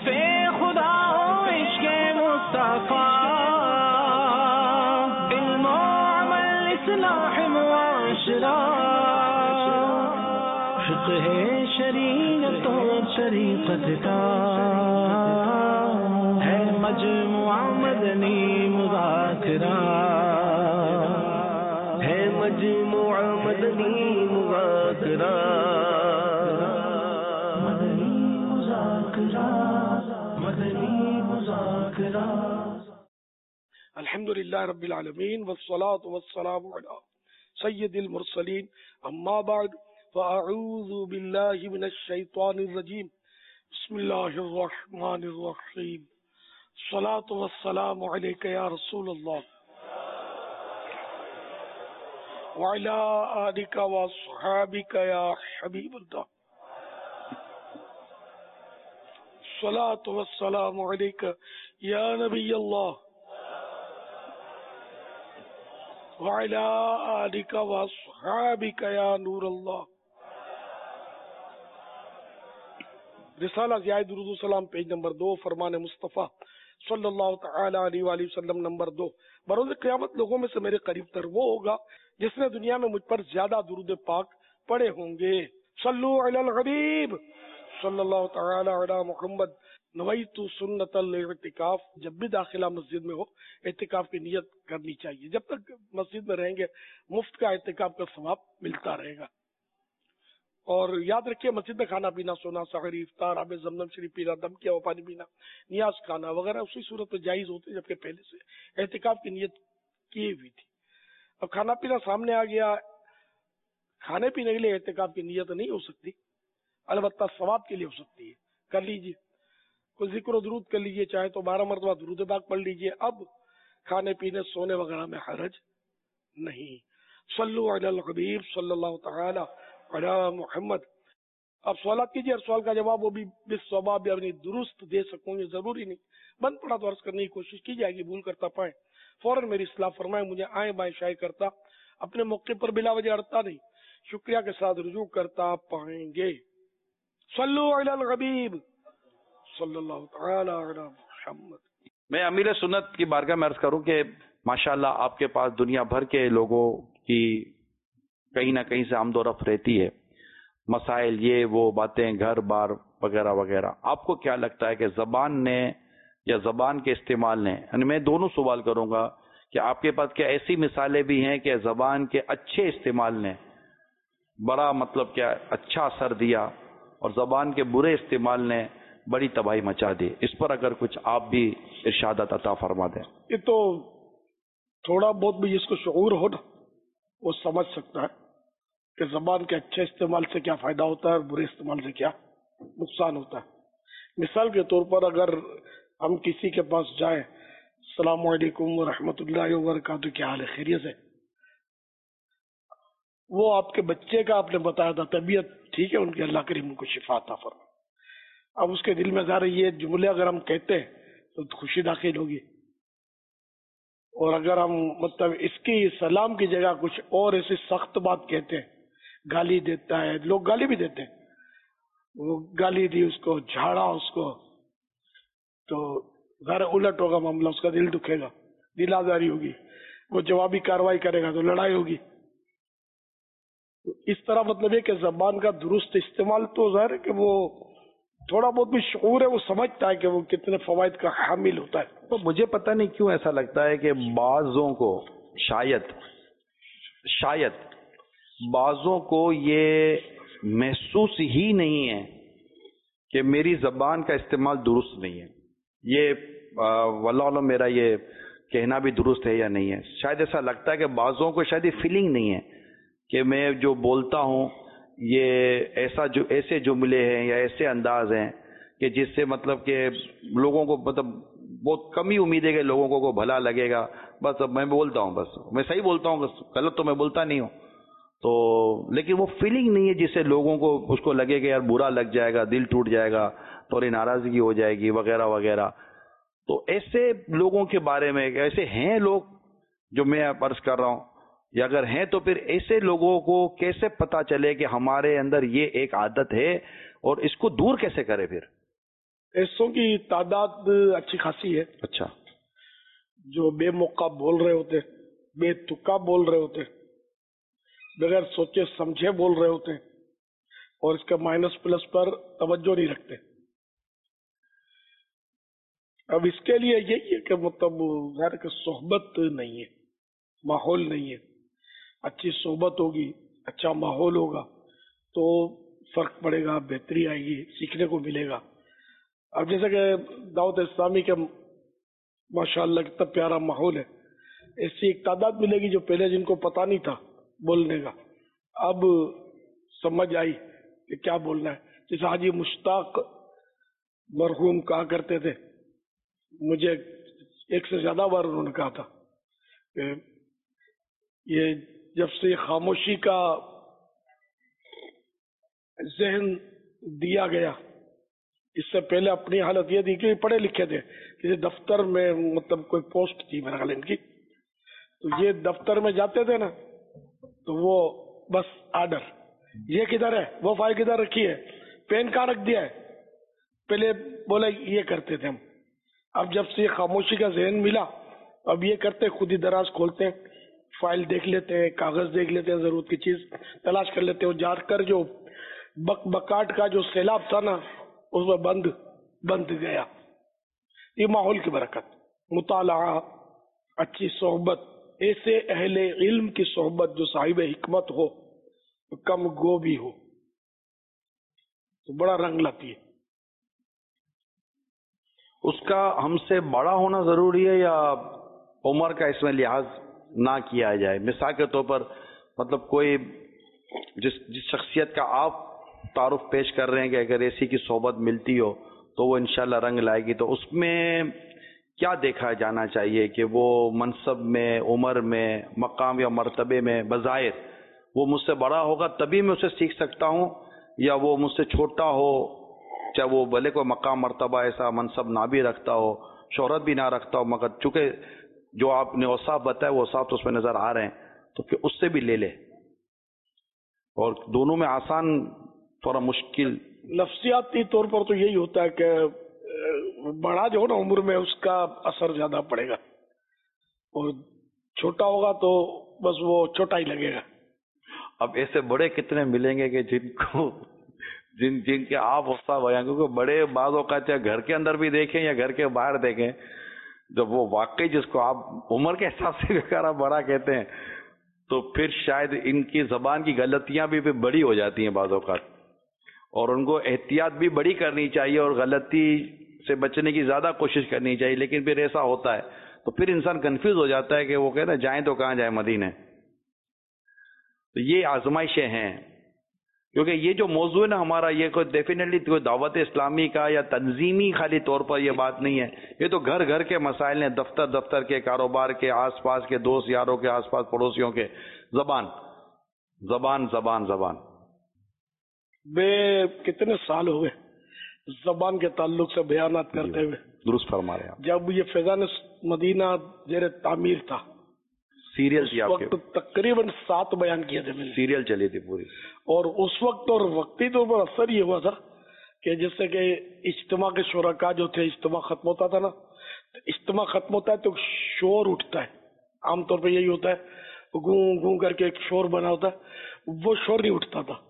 خوفے خدا ہو عشق مصطفیٰ، علم و عمل اصلاح معاشرہ، فقہ شریعت و طریقت کا ہے مجموعہ مدنی مذاکرہ، ہے مجموعہ مدنی مذاکرہ، مدنی مذاکرہ، مدنی مذاکرہ۔ الحمدللہ رب العالمین والصلاة والسلام علی سید المرسلین، اما بعد فاعوذ باللہ من الشیطان الرجیم، بسم اللہ الرحمن الرحیم، الصلاة والسلام علیک یا رسول اللہ وعلی آلک واصحابک یا حبیب اللہ، الصلاة والسلام علیک یا نبی اللہ وعلی آلک واصحابک یا نور اللہ۔ رسالہ ضیاء درود و سلام پیج نمبر 2، فرمان مصطفیٰ صلی اللہ تعالی علیہ وآلہ وسلم نمبر 2۔ بروز قیامت لوگوں میں سے میرے قریب تر وہ ہوگا جس نے دنیا میں مجھ پر زیادہ درود پاک پڑھے ہوں گے۔ صلو علی الحبیب صلی اللہ تعالی علی محمد۔ نویت سنت الاعتکاف، جب بھی داخلہ مسجد میں ہو اعتکاف کی نیت کرنی چاہیے، جب تک مسجد میں رہیں گے مفت کا اعتکاف کا ثواب ملتا رہے گا۔ اور یاد رکھیے مسجد میں کھانا پینا، سونا، سحری، افطار، آب زمزم شریف پینا، دم کیا ہوا پانی پینا، نیاز کھانا وغیرہ اسی صورت میں جائز ہوتے جبکہ پہلے سے اعتکاف کی نیت کی ہوئی تھی۔ اب کھانا پینا سامنے آ گیا، کھانے پینے کے لیے اعتکاف کی نیت نہیں ہو سکتی، البتہ ثواب کے لیے ہو سکتی ہے، کر لیجیے، کوئی ذکر و درود کر لیجیے، چاہے تو 12 مرتبہ درود پاک پڑھ لیجیے۔ اب کھانے پینے سونے وغیرہ میں حرج نہیں۔ صلو علی الحبیب صلی اللہ تعالی علی محمد۔ اب سوالات کیجیے، ہر سوال کا جواب وہ بھی بالصواب یعنی درست دے سکوں، یہ ضروری نہیں، بند پڑا تو عرض کرنے کی کوشش کی جائے گی، بھول کرتا پائیں فوراً میری اصلاح فرمائیں، مجھے آئیں بائیں شائع کرتا، اپنے موقع پر بلا وجہ اڑتا نہیں، شکریہ کے ساتھ رجوع کرتا پائیں گے۔ صلو علی الحبیب صلی اللہ تعالی علی محمد۔ میں امیر سنت کی بارگاہ میں عرض کروں کہ ماشاءاللہ آپ کے پاس دنیا بھر کے لوگوں کی کہیں نہ کہیں سے آمد و رفت رہتی ہے، مسائل یہ وہ باتیں، گھر بار وغیرہ وغیرہ، آپ کو کیا لگتا ہے کہ زبان نے یا زبان کے استعمال نے، یعنی میں دونوں سوال کروں گا کہ آپ کے پاس کیا ایسی مثالیں بھی ہیں کہ زبان کے اچھے استعمال نے بڑا مطلب کیا اچھا اثر دیا اور زبان کے برے استعمال نے بڑی تباہی مچا دی؟ اس پر اگر کچھ آپ بھی ارشادات عطا فرما دیں۔ یہ تو تھوڑا بہت بھی جس کو شعور ہو نا وہ سمجھ سکتا ہے کہ زبان کے اچھے استعمال سے کیا فائدہ ہوتا ہے اور برے استعمال سے کیا نقصان ہوتا ہے۔ مثال کے طور پر اگر ہم کسی کے پاس جائیں، السلام علیکم ورحمۃ اللہ وبرکاتہ، کیا حال ہے، خیریت ہے؟ وہ آپ کے بچے کا آپ نے بتایا تھا طبیعت ٹھیک ہے ان کی، اللہ کریم ان کو شفا عطا فرمائے۔ اب اس کے دل میں ظاہر یہ جملے اگر ہم کہتے ہیں تو خوشی داخل ہوگی، اور اگر ہم مطلب اس کی سلام کی جگہ کچھ اور ایسی سخت بات کہتے ہیں، گالی دیتا ہے، لوگ گالی بھی دیتے ہیں، وہ گالی دی اس کو، جھاڑا اس کو، تو ظاہر الٹ ہوگا معاملہ، اس کا دل دکھے گا، دل آزاری ہوگی، وہ جوابی کارروائی کرے گا تو لڑائی ہوگی۔ اس طرح مطلب ہے کہ زبان کا درست استعمال تو ظاہر ہے کہ وہ تھوڑا بہت بھی شعور ہے، وہ سمجھتا ہے کہ وہ کتنے فوائد کا حامل ہوتا ہے۔ تو مجھے پتہ نہیں کیوں ایسا لگتا ہے کہ بعضوں کو شاید بعضوں کو یہ محسوس ہی نہیں ہے کہ میری زبان کا استعمال درست نہیں ہے۔ یہ واللہ علم میرا یہ کہنا بھی درست ہے یا نہیں ہے، شاید ایسا لگتا ہے کہ بعضوں کو شاید یہ فیلنگ نہیں ہے کہ میں جو بولتا ہوں یہ ایسے جملے ہیں یا ایسے انداز ہیں کہ جس سے مطلب کہ لوگوں کو مطلب بہت کم ہی امید ہے کہ لوگوں کو بھلا لگے گا، بس اب میں بولتا ہوں، بس میں صحیح بولتا ہوں، غلط تو میں بولتا نہیں ہوں، تو لیکن وہ فیلنگ نہیں ہے جس سے لوگوں کو اس کو لگے گا یار برا لگ جائے گا، دل ٹوٹ جائے گا، تھوڑی ناراضگی ہو جائے گی وغیرہ وغیرہ۔ تو ایسے لوگوں کے بارے میں، ایسے ہیں لوگ جو میں عرض کر رہا ہوں، یا اگر ہیں تو پھر ایسے لوگوں کو کیسے پتا چلے کہ ہمارے اندر یہ ایک عادت ہے اور اس کو دور کیسے کرے پھر؟ ایسوں کی تعداد اچھی خاصی ہے اچھا، جو بے موقع بول رہے ہوتے، بے تکا بول رہے ہوتے، بغیر سوچے سمجھے بول رہے ہوتے اور اس کے مائنس پلس پر توجہ نہیں رکھتے. اب اس کے لیے یہی ہے کہ مطلب ظاہر کہ صحبت نہیں ہے، ماحول نہیں ہے. اچھی صحبت ہوگی، اچھا ماحول ہوگا تو فرق پڑے گا، بہتری آئے گی، سیکھنے کو ملے گا. اب جیسے کہ دعوت اسلامی کے ماشاءاللہ کتنا پیارا ماحول ہے، ایسی ایک تعداد ملے گی جو پہلے جن کو پتا نہیں تھا بولنے کا اب سمجھ آئی کہ کیا بولنا ہے. جیسے حاجی مشتاق مرحوم کہا کرتے تھے، مجھے ایک سے زیادہ بار انہوں نے کہا تھا کہ یہ جب سے خاموشی کا ذہن دیا گیا، اس سے پہلے اپنی حالت یہ تھی کہ پڑھے لکھے تھے، کسی دفتر میں مطلب کوئی پوسٹ تھی میرا خیال ان کی، تو یہ دفتر میں جاتے تھے نا تو وہ بس آرڈر، یہ کدھر ہے، وہ فائل کدھر رکھی ہے، پین کہاں رکھ دیا ہے، پہلے بولے یہ کرتے تھے ہم. اب جب سے خاموشی کا ذہن ملا اب یہ کرتے، خود ہی دراز کھولتے ہیں، فائل دیکھ لیتے ہیں، کاغذ دیکھ لیتے ہیں، ضرورت کی چیز تلاش کر لیتے ہیں، جا کر جو بکاٹ کا جو سیلاب تھا نا اس میں بند گیا. یہ ماحول کی برکت، مطالعہ، اچھی صحبت، ایسے اہل علم کی صحبت جو صاحب حکمت ہو، کم گو بھی ہو تو بڑا رنگ لاتی ہے. اس کا ہم سے بڑا ہونا ضروری ہے یا عمر کا اس میں لحاظ نہ کیا جائے؟ مثال کے طور پر مطلب کوئی جس شخصیت کا آپ تعارف پیش کر رہے ہیں کہ اگر ایسی کی صحبت ملتی ہو تو وہ انشاءاللہ رنگ لائے گی، تو اس میں کیا دیکھا جانا چاہیے کہ وہ منصب میں، عمر میں، مقام یا مرتبے میں بظاہر وہ مجھ سے بڑا ہوگا تبھی میں اسے سیکھ سکتا ہوں، یا وہ مجھ سے چھوٹا ہو چاہے وہ بھلے کوئی مقام مرتبہ ایسا منصب نہ بھی رکھتا ہو، شہرت بھی نہ رکھتا ہو، مگر چونکہ جو آپ نے اوصاف بتایا وہ اوصاف تو اس میں نظر آ رہے ہیں تو پھر اس سے بھی لے لے. اور دونوں میں آسان تھوڑا مشکل نفسیاتی طور پر تو یہی ہوتا ہے کہ بڑا جو ہو نا عمر میں اس کا اثر زیادہ پڑے گا، اور چھوٹا ہوگا تو بس وہ چھوٹا ہی لگے گا. اب ایسے بڑے کتنے ملیں گے کہ جن کے آپ اوصاف بیان، کیونکہ بڑے بعض اوقات چاہے گھر کے اندر بھی دیکھیں یا گھر کے باہر دیکھیں، جب وہ واقعی جس کو آپ عمر کے حساب سے اگر آپ بڑا کہتے ہیں تو پھر شاید ان کی زبان کی غلطیاں بھی بڑی ہو جاتی ہیں بعض اوقات، اور ان کو احتیاط بھی بڑی کرنی چاہیے اور غلطی سے بچنے کی زیادہ کوشش کرنی چاہیے. لیکن پھر ایسا ہوتا ہے تو پھر انسان کنفیوز ہو جاتا ہے کہ وہ کہتے ہیں جائیں تو کہاں جائیں، مدینے. تو یہ آزمائشیں ہیں، کیونکہ یہ جو موضوع ہے نا ہمارا، یہ کوئی ڈیفینیٹلی کوئی دعوت اسلامی کا یا تنظیمی خالی طور پر یہ بات نہیں ہے، یہ تو گھر گھر کے مسائل ہیں، دفتر کے، کاروبار کے، آس پاس کے دوست یاروں کے، آس پاس پڑوسیوں کے. زبان زبان زبان زبان بے کتنے سال ہوئے زبان کے تعلق سے بیانات کرتے ہوئے. درست فرما رہے ہیں آپ. جب یہ فیضان مدینہ زیر تعمیر تھا، سیریل اس تھی آپ کے، وقت تقریباً 7 بیان کیے تھے میں نے، سیریل چلی تھی پوری. اور اس وقت اور وقتی طور پر اثر یہ ہوا تھا کہ جیسے کہ اجتماع کے شرکا جو تھے، اجتماع ختم ہوتا تھا نا، اجتماع ختم ہوتا ہے تو شور اٹھتا ہے، عام طور پہ یہی ہوتا ہے، گوں گوں کر کے ایک شور بنا ہوتا ہے، وہ شور نہیں اٹھتا تھا.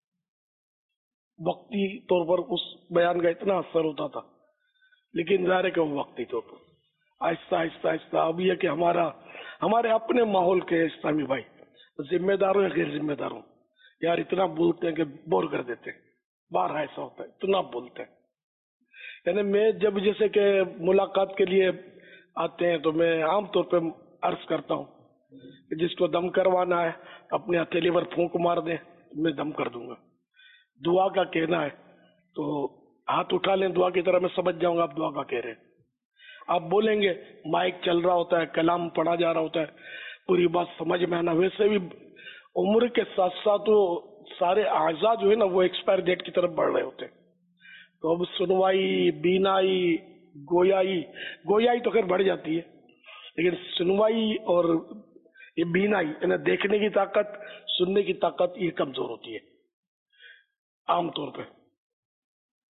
وقتی طور پر اس بیان کا اتنا اثر ہوتا تھا، لیکن ظاہر ہے کہ وہ وقتی طور پر آہستہ آہستہ آہستہ اب یہ کہ ہمارے اپنے ماحول کے اسلامی بھائی ذمہ دار ہوں یا غیر ذمہ دار ہوں، یار اتنا بولتے ہیں کہ بور کر دیتے ہیں. بارہ ایسا ہوتا ہے، اتنا بولتے ہیں. یعنی میں جب جیسے کہ ملاقات کے لیے آتے ہیں تو میں عام طور پہ عرض کرتا ہوں کہ جس کو دم کروانا ہے اپنے ہتھیلی پر پھونک مار دیں، میں دم کر دوں گا. دعا کا کہنا ہے تو ہاتھ اٹھا لیں دعا کی طرح، میں سمجھ جاؤں گا آپ دعا کا کہہ رہے ہیں. آپ بولیں گے، مائک چل رہا ہوتا ہے، کلام پڑھا جا رہا ہوتا ہے، پوری بات سمجھ میں آنا. ویسے بھی عمر کے ساتھ ساتھ وہ سارے اعضاء جو ہے نا وہ ایکسپائر ڈیٹ کی طرف بڑھ رہے ہوتے ہیں. تو اب سنوائی، بینائی، گویائی تو خیر بڑھ جاتی ہے، لیکن سنوائی اور یہ بینائی یعنی دیکھنے کی طاقت، سننے کی طاقت یہ کمزور ہوتی ہے عام طور پہ.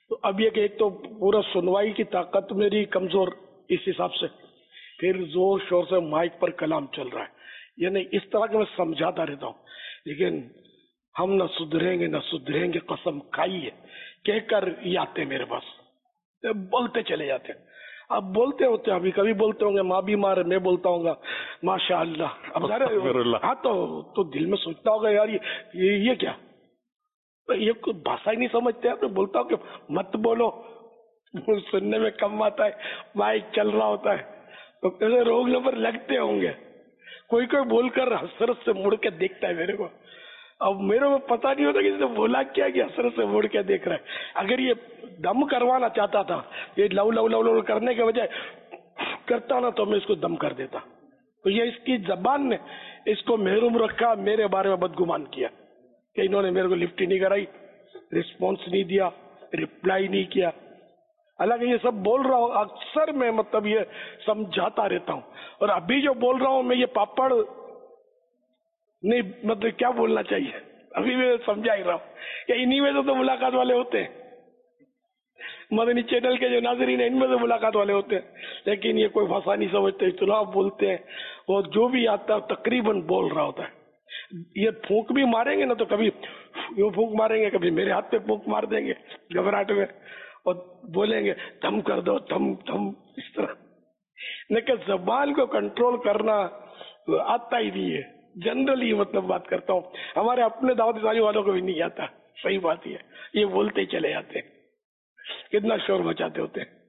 تو اب یہ کہ ایک تو پورا سنوائی کی طاقت میری کمزور اس حساب سے، پھر زور شور سے مائک پر کلام چل رہا ہے، یعنی اس طرح کے میں سمجھاتا رہتا ہوں، لیکن ہم نہ سدھریں گے قسم کھائی ہے کہہ کر یہ آتے میرے پاس، بولتے چلے جاتے ہیں. اب بولتے ہوتے ہیں، ابھی کبھی بولتے ہوں گے ماں بیمار ہے، میں بولتا ہوں گا ماشاء اللہ. اب ہاں تو دل میں سوچتا ہوگا یار یہ کیا، یہ کوئی بھاشا ہی نہیں سمجھتے. میں بولتا ہوں کہ مت بولو، سننے میں کم آتا ہے، مائک چل رہا ہوتا ہے تو کیسے روگ نمبر لگتے ہوں گے. کوئی بول کر حسرت سے مڑ کے دیکھتا ہے میرے کو. اب میرے کو پتا نہیں ہوتا کہ اس نے بولا کیا کہ حسرت سے مڑ کے دیکھ رہا ہے. اگر یہ دم کروانا چاہتا تھا، یہ لو لو لو لو کرنے کے بجائے کرتا نا تو میں اس کو دم کر دیتا. تو یہ اس کی زبان نے اس کو محروم رکھا، میرے بارے میں بدگمان کیا کہ انہوں نے میرے کو لفٹ ہی نہیں کرائی، رسپانس نہیں دیا، ریپلائی نہیں کیا. حالانکہ یہ سب بول رہا ہوں اکثر میں مطلب یہ سمجھاتا رہتا ہوں. اور ابھی جو بول رہا ہوں میں یہ پاپڑ نہیں، مطلب کیا بولنا چاہیے ابھی میں سمجھا ہی رہا ہوں کہ انہی میں سے تو ملاقات والے ہوتے ہیں، مدنی چینل کے جو ناظرین ہیں ان میں سے ملاقات والے ہوتے ہیں. لیکن یہ کوئی بھاشا نہیں سمجھتے، اتنا بولتے ہیں اور جو بھی آتا ہے تقریباً بول رہا ہوتا ہے. یہ پھونک بھی ماریں گے نا تو کبھی یوں پھونک ماریں گے، کبھی میرے ہاتھ پہ پھونک مار دیں گے گھبراہٹ میں اور بولیں گے دم کر دو دم دم، اس طرح. لیکن زبان کو کنٹرول کرنا آتا ہی نہیں ہے. جنرلی مطلب بات کرتا ہوں، ہمارے اپنے دعوت اسلامی والوں کو بھی نہیں آتا. صحیح بات یہ بولتے ہی چلے جاتے ہیں، کتنا شور مچاتے ہوتے ہیں.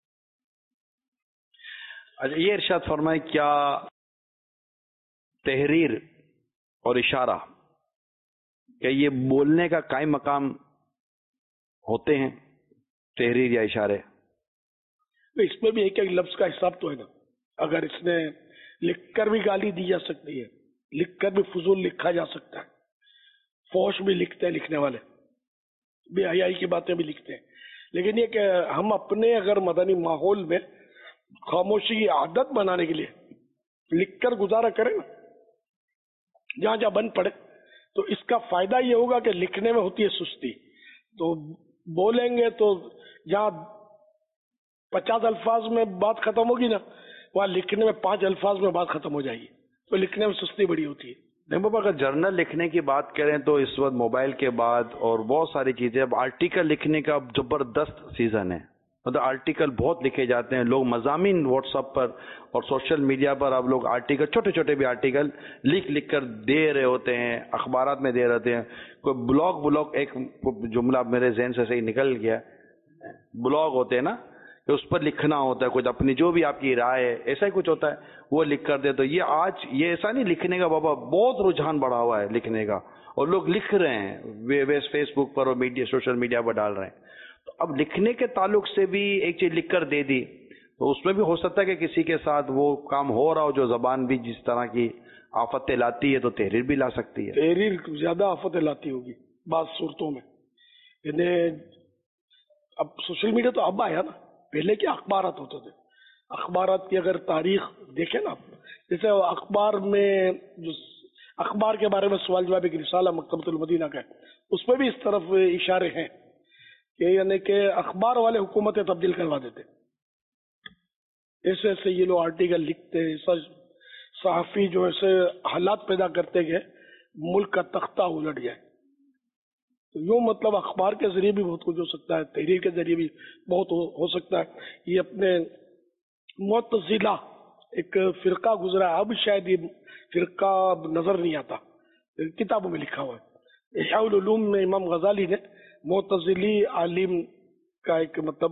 اچھا یہ ارشاد فرمائے، کیا تحریر اور اشارہ کہ یہ بولنے کا قائم مقام ہوتے ہیں، تحریر یا اشارے؟ اس میں بھی ایک ایک لفظ کا حساب تو ہے نا. اگر اس نے لکھ کر بھی گالی دی جا سکتی ہے، لکھ کر بھی فضول لکھا جا سکتا ہے، فوش بھی لکھتے ہیں لکھنے والے، بے حیائی کی باتیں بھی لکھتے ہیں. لیکن یہ کہ ہم اپنے اگر مدنی ماحول میں خاموشی کی عادت بنانے کے لیے لکھ کر گزارا کریں نا، جہاں جہاں بن پڑے، تو اس کا فائدہ یہ ہوگا کہ لکھنے میں ہوتی ہے سستی، تو بولیں گے تو جہاں 50 الفاظ میں بات ختم ہوگی نا، وہاں لکھنے میں 5 الفاظ میں بات ختم ہو جائے گی، تو لکھنے میں سستی بڑی ہوتی ہے. دیکھو اگر جرنل لکھنے کی بات کریں تو اس وقت موبائل کے بعد اور بہت ساری چیزیں، اب آرٹیکل لکھنے کا زبردست سیزن ہے. مطلب آرٹیکل بہت لکھے جاتے ہیں، لوگ مضامین واٹس ایپ پر اور سوشل میڈیا پر اب لوگ آرٹیکل، چھوٹے چھوٹے بھی آرٹیکل لکھ کر دے رہے ہوتے ہیں، اخبارات میں دے رہے ہوتے ہیں. کوئی بلاگ، ایک جملہ میرے ذہن سے صحیح نکل گیا، بلاگ ہوتے ہیں نا کہ اس پر لکھنا ہوتا ہے کچھ اپنی جو بھی آپ کی رائے ہے، ایسا ہی کچھ ہوتا ہے، وہ لکھ کر دے. تو یہ آج یہ ایسا نہیں لکھنے کا بابا، بہت رجحان بڑھا ہوا ہے لکھنے کا، اور لوگ لکھ رہے ہیں فیس بک پر اور سوشل میڈیا پر ڈال رہے ہیں. تو اب لکھنے کے تعلق سے بھی ایک چیز لکھ کر دے دی تو اس میں بھی ہو سکتا ہے کہ کسی کے ساتھ وہ کام ہو رہا ہو، جو زبان بھی جس طرح کی آفتیں لاتی ہے تو تحریر بھی لا سکتی ہے. تحریر زیادہ آفتیں لاتی ہوگی بعض صورتوں میں. یعنی اب سوشل میڈیا تو اب آیا نا، پہلے کیا اخبارات ہوتے تھے. اخبارات کی اگر تاریخ دیکھیں نا، جیسے اخبار میں جو اخبار کے بارے میں سوال جواب ایک رسالہ مکتبۃ المدینہ کا ہے، اس میں بھی اس طرف اشارے ہیں کہ یعنی کہ اخبار والے حکومتیں تبدیل کروا دیتے، ایسے ایسے یہ لوگ آرٹیکل لکھتے، ایسا صحافی جو ایسے حالات پیدا کرتے کہ ملک کا تختہ الٹ جائے. تو یوں مطلب اخبار کے ذریعے بھی بہت کچھ ہو سکتا ہے، تحریر کے ذریعے بھی بہت ہو سکتا ہے. یہ اپنے معتزلہ ایک فرقہ گزرا ہے، اب شاید یہ فرقہ نظر نہیں آتا، کتابوں میں لکھا ہوا ہے. احیاء العلوم میں امام غزالی نے معتزلی عالم کا ایک مطلب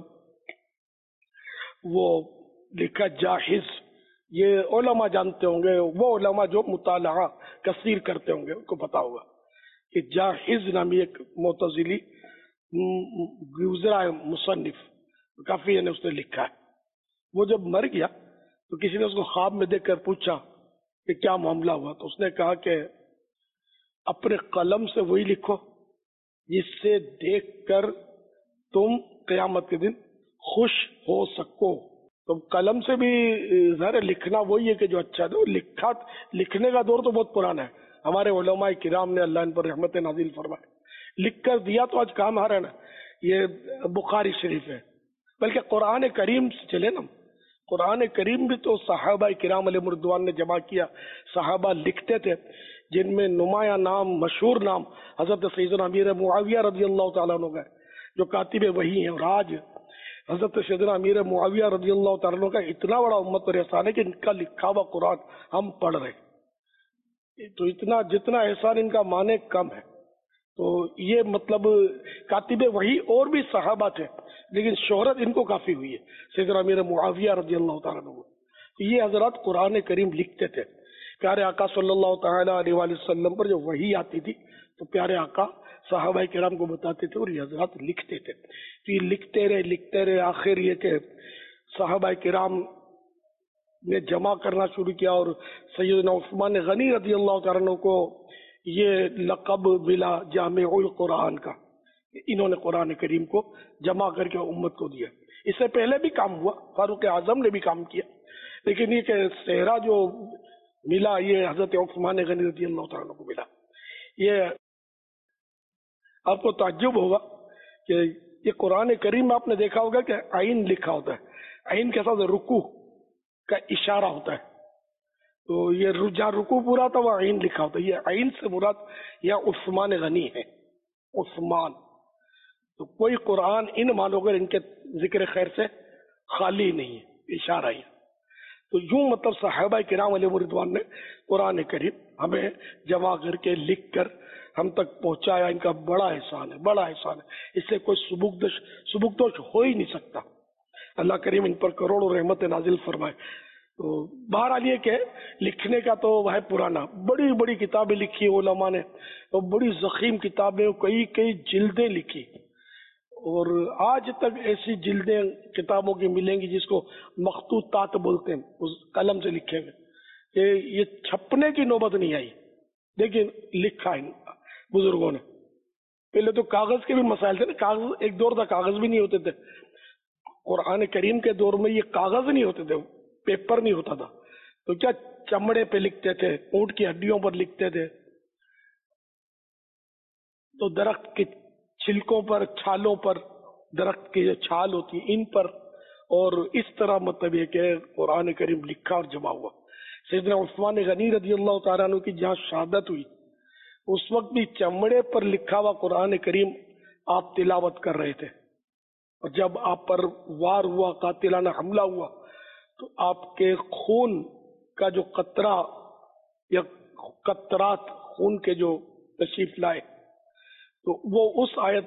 وہ لکھا جاحظ. یہ علماء جانتے ہوں گے، وہ علماء جو مطالعہ کثیر کرتے ہوں گے ان کو پتا ہوگا کہ جاحظ نامی ایک معتزلی گزرا ہے مصنف، کافی یعنی اس نے لکھا ہے. وہ جب مر گیا تو کسی نے اس کو خواب میں دیکھ کر پوچھا کہ کیا معاملہ ہوا، تو اس نے کہا کہ اپنے قلم سے وہی لکھو جس سے دیکھ کر تم قیامت کے دن خوش ہو سکو. تو قلم سے بھی ظاہر لکھنا وہی ہے کہ جو اچھا ہے. لکھنے کا دور تو بہت پرانا ہے، ہمارے علماء کرام نے اللہ ان پر رحمت نازل فرمائے، لکھ کر دیا تو آج کام آ رہا ہے نا. یہ بخاری شریف ہے، بلکہ قرآن کریم سے چلے نا، قرآن کریم بھی تو صحابہ کرام علیہ رضوان نے جمع کیا. صحابہ لکھتے تھے جن میں نمایاں نام، مشہور نام حضرت سیدنا امیر معاویہ رضی اللہ تعالیٰ عنہ کا، جو کاتب وحی ہیں. اور آج حضرت سیدنا امیر معاویہ رضی اللہ تعالیٰ عنہ کا اتنا بڑا امت پر احسان ہے کہ ان کا لکھا ہوا قرآن ہم پڑھ رہے ہیں. تو اتنا جتنا احسان ان کا مانے کم ہے. تو یہ مطلب کاتب وحی اور بھی صحابہ تھے، لیکن شہرت ان کو کافی ہوئی ہے، سیدنا امیر معاویہ رضی اللہ تعالیٰ عنہ. یہ حضرات قرآن کریم لکھتے تھے. پیارے آقا صلی اللہ تعالیٰ علیہ وآلہ وسلم پر جو وحی آتی تھی تو پیارے آقا صحابہ کرام کو بتاتے تھے اور یہ حضرات لکھتے تھے. تو یہ لکھتے رہے آخر یہ کہ صحابہ کرام نے جمع کرنا شروع کیا، اور سیدنا عثمان غنی رضی اللہ تعالیٰ عنہ کو یہ لقب ملا جامع القرآن کا. انہوں نے قرآن کریم کو جمع کر کے امت کو دیا. اس سے پہلے بھی کام ہوا، فاروق اعظم نے بھی کام کیا، لیکن یہ کہ صحرا جو ملا یہ حضرت عثمان غنی رضی اللہ تعالیٰ عنہ کو ملا. یہ آپ کو تعجب ہوگا کہ یہ قرآن کریم میں آپ نے دیکھا ہوگا کہ عین لکھا ہوتا ہے. عین کے ساتھ رکوع کا اشارہ ہوتا ہے. تو یہ جہاں رکوع پورا تھا وہ عین لکھا ہوتا ہے. یہ عین سے مراد یہ عثمان غنی ہے، عثمان. تو کوئی قرآن ان مانو کر ان کے ذکر خیر سے خالی نہیں ہے، اشارہ ہی. تو یوں مطلب صحابہ کرام علیہ رضوان نے قرآن کریم ہمیں جمع کر کے لکھ کر ہم تک پہنچایا. ان کا بڑا احسان ہے، بڑا احسان ہے. اس سے کوئی سبکدوش ہو ہی نہیں سکتا. اللہ کریم ان پر کروڑوں رحمت نازل فرمائے. تو بہرحال یہ کہ لکھنے کا تو وہ ہے پرانا، بڑی بڑی کتابیں لکھی علماء نے، اور بڑی ضخیم کتابیں، کئی جلدیں لکھی. اور آج تک ایسی جلدیں کتابوں کی ملیں گی جس کو مخطوطات بولتے ہیں، اس قلم سے لکھے ہوئے، کہ یہ چھپنے کی نوبت نہیں آئی، لیکن لکھا ان بزرگوں نے. پہلے تو کاغذ کے بھی مسائل تھے نا، کاغذ ایک دور تھا کاغذ بھی نہیں ہوتے تھے. قرآن کریم کے دور میں یہ کاغذ نہیں ہوتے تھے، پیپر نہیں ہوتا تھا. تو کیا چمڑے پہ لکھتے تھے، اونٹ کی ہڈیوں پر لکھتے تھے، تو درخت کی چھلکوں پر، چھالوں پر، درخت کی جو چھال ہوتی ہے ان پر، اور اس طرح مطلب یہ کہ قرآن کریم لکھا اور جمع ہوا. سیدنا عثمان غنی رضی اللہ تعالیٰ عنہ کی جہاں شہادت ہوئی اس وقت بھی چمڑے پر لکھا ہوا قرآن کریم آپ تلاوت کر رہے تھے. اور جب آپ پر وار ہوا، قاتلانہ حملہ ہوا، تو آپ کے خون کا جو قطرہ یا قطرات خون کے جو تشریف لائے تو وہ اس آیت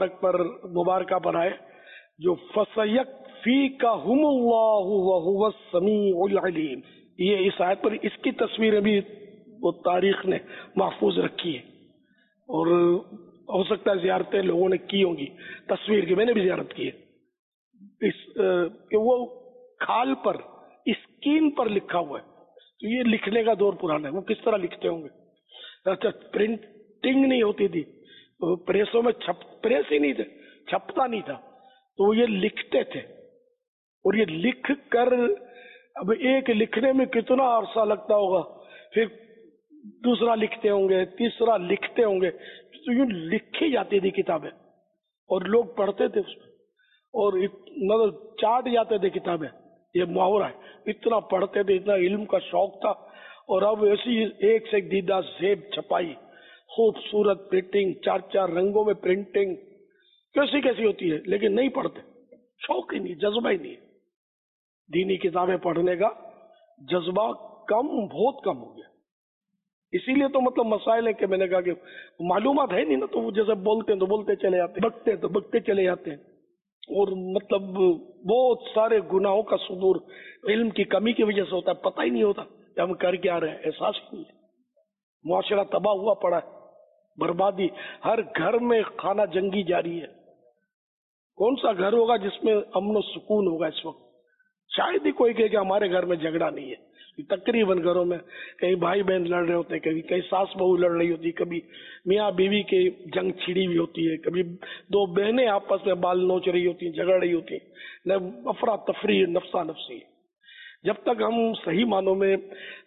مبارکہ پر آئے جو فَسَيَكْفِيكَهُمُ اللَّهُ وَهُوَ السَّمِيعُ الْعَلِيمُ. یہ اس آیت پر اس کی تصویریں بھی وہ تاریخ نے محفوظ رکھی ہے، اور ہو سکتا ہے زیارتیں لوگوں نے کی ہوں گی. تصویر کی میں نے بھی زیارت کی ہے، کہ وہ کھال پر، اسکین پر لکھا ہوا ہے. تو یہ لکھنے کا دور پرانا ہے. وہ کس طرح لکھتے ہوں گے؟ اچھا، پرنٹنگ نہیں ہوتی تھی، پریسوں میں پریس ہی نہیں تھے، چھپتا نہیں تھا، تو وہ یہ لکھتے تھے. اور یہ لکھ کر اب ایک لکھنے میں کتنا عرصہ لگتا ہوگا، پھر دوسرا لکھتے ہوں گے، تیسرا لکھتے ہوں گے. تو یوں لکھی جاتی تھی کتابیں اور لوگ پڑھتے تھے اس میں، اور مطلب چاٹ جاتے تھے کتابیں. یہ محاورہ ہے، اتنا پڑھتے تھے، اتنا علم کا شوق تھا. اور اب ایسی ایک سے ایک دیدہ زیب چھپائی، خوبصورت پرنٹنگ، 4 رنگوں میں پرنٹنگ کیسی ہوتی ہے، لیکن نہیں پڑھتے. شوق ہی نہیں، جذبہ ہی نہیں. دینی کتابیں پڑھنے کا جذبہ بہت کم ہو گیا. اسی لیے تو مطلب مسائل ہے کہ میں نے کہا کہ معلومات ہے نہیں نا، تو وہ جیسے بولتے ہیں تو بولتے چلے جاتے ہیں، بکتے تو بکتے چلے جاتے ہیں. اور مطلب بہت سارے گناہوں کا صدور علم کی کمی کی وجہ سے ہوتا ہے. پتہ ہی نہیں ہوتا کہ ہم کر کے آ رہے ہیں، احساس ہی نہیں. معاشرہ تباہ ہوا پڑا ہے، بربادی. ہر گھر میں خانہ جنگی جاری ہے. کون سا گھر ہوگا جس میں امن و سکون ہوگا اس وقت؟ شاید ہی کوئی کہے کہ ہمارے گھر میں جھگڑا نہیں ہے. تقریباً گھروں میں کہیں بھائی بہن لڑ رہے ہوتے ہیں، کہیں ساس بہو لڑ رہی ہوتی، کبھی میاں بیوی کی جنگ چھڑی ہوئی ہوتی ہے، کبھی 2 بہنیں آپس میں بال نوچ رہی ہوتی ہیں، جھگڑ رہی ہوتی ہیں، افراتفری، نفسا نفسی. جب تک ہم صحیح معنوں میں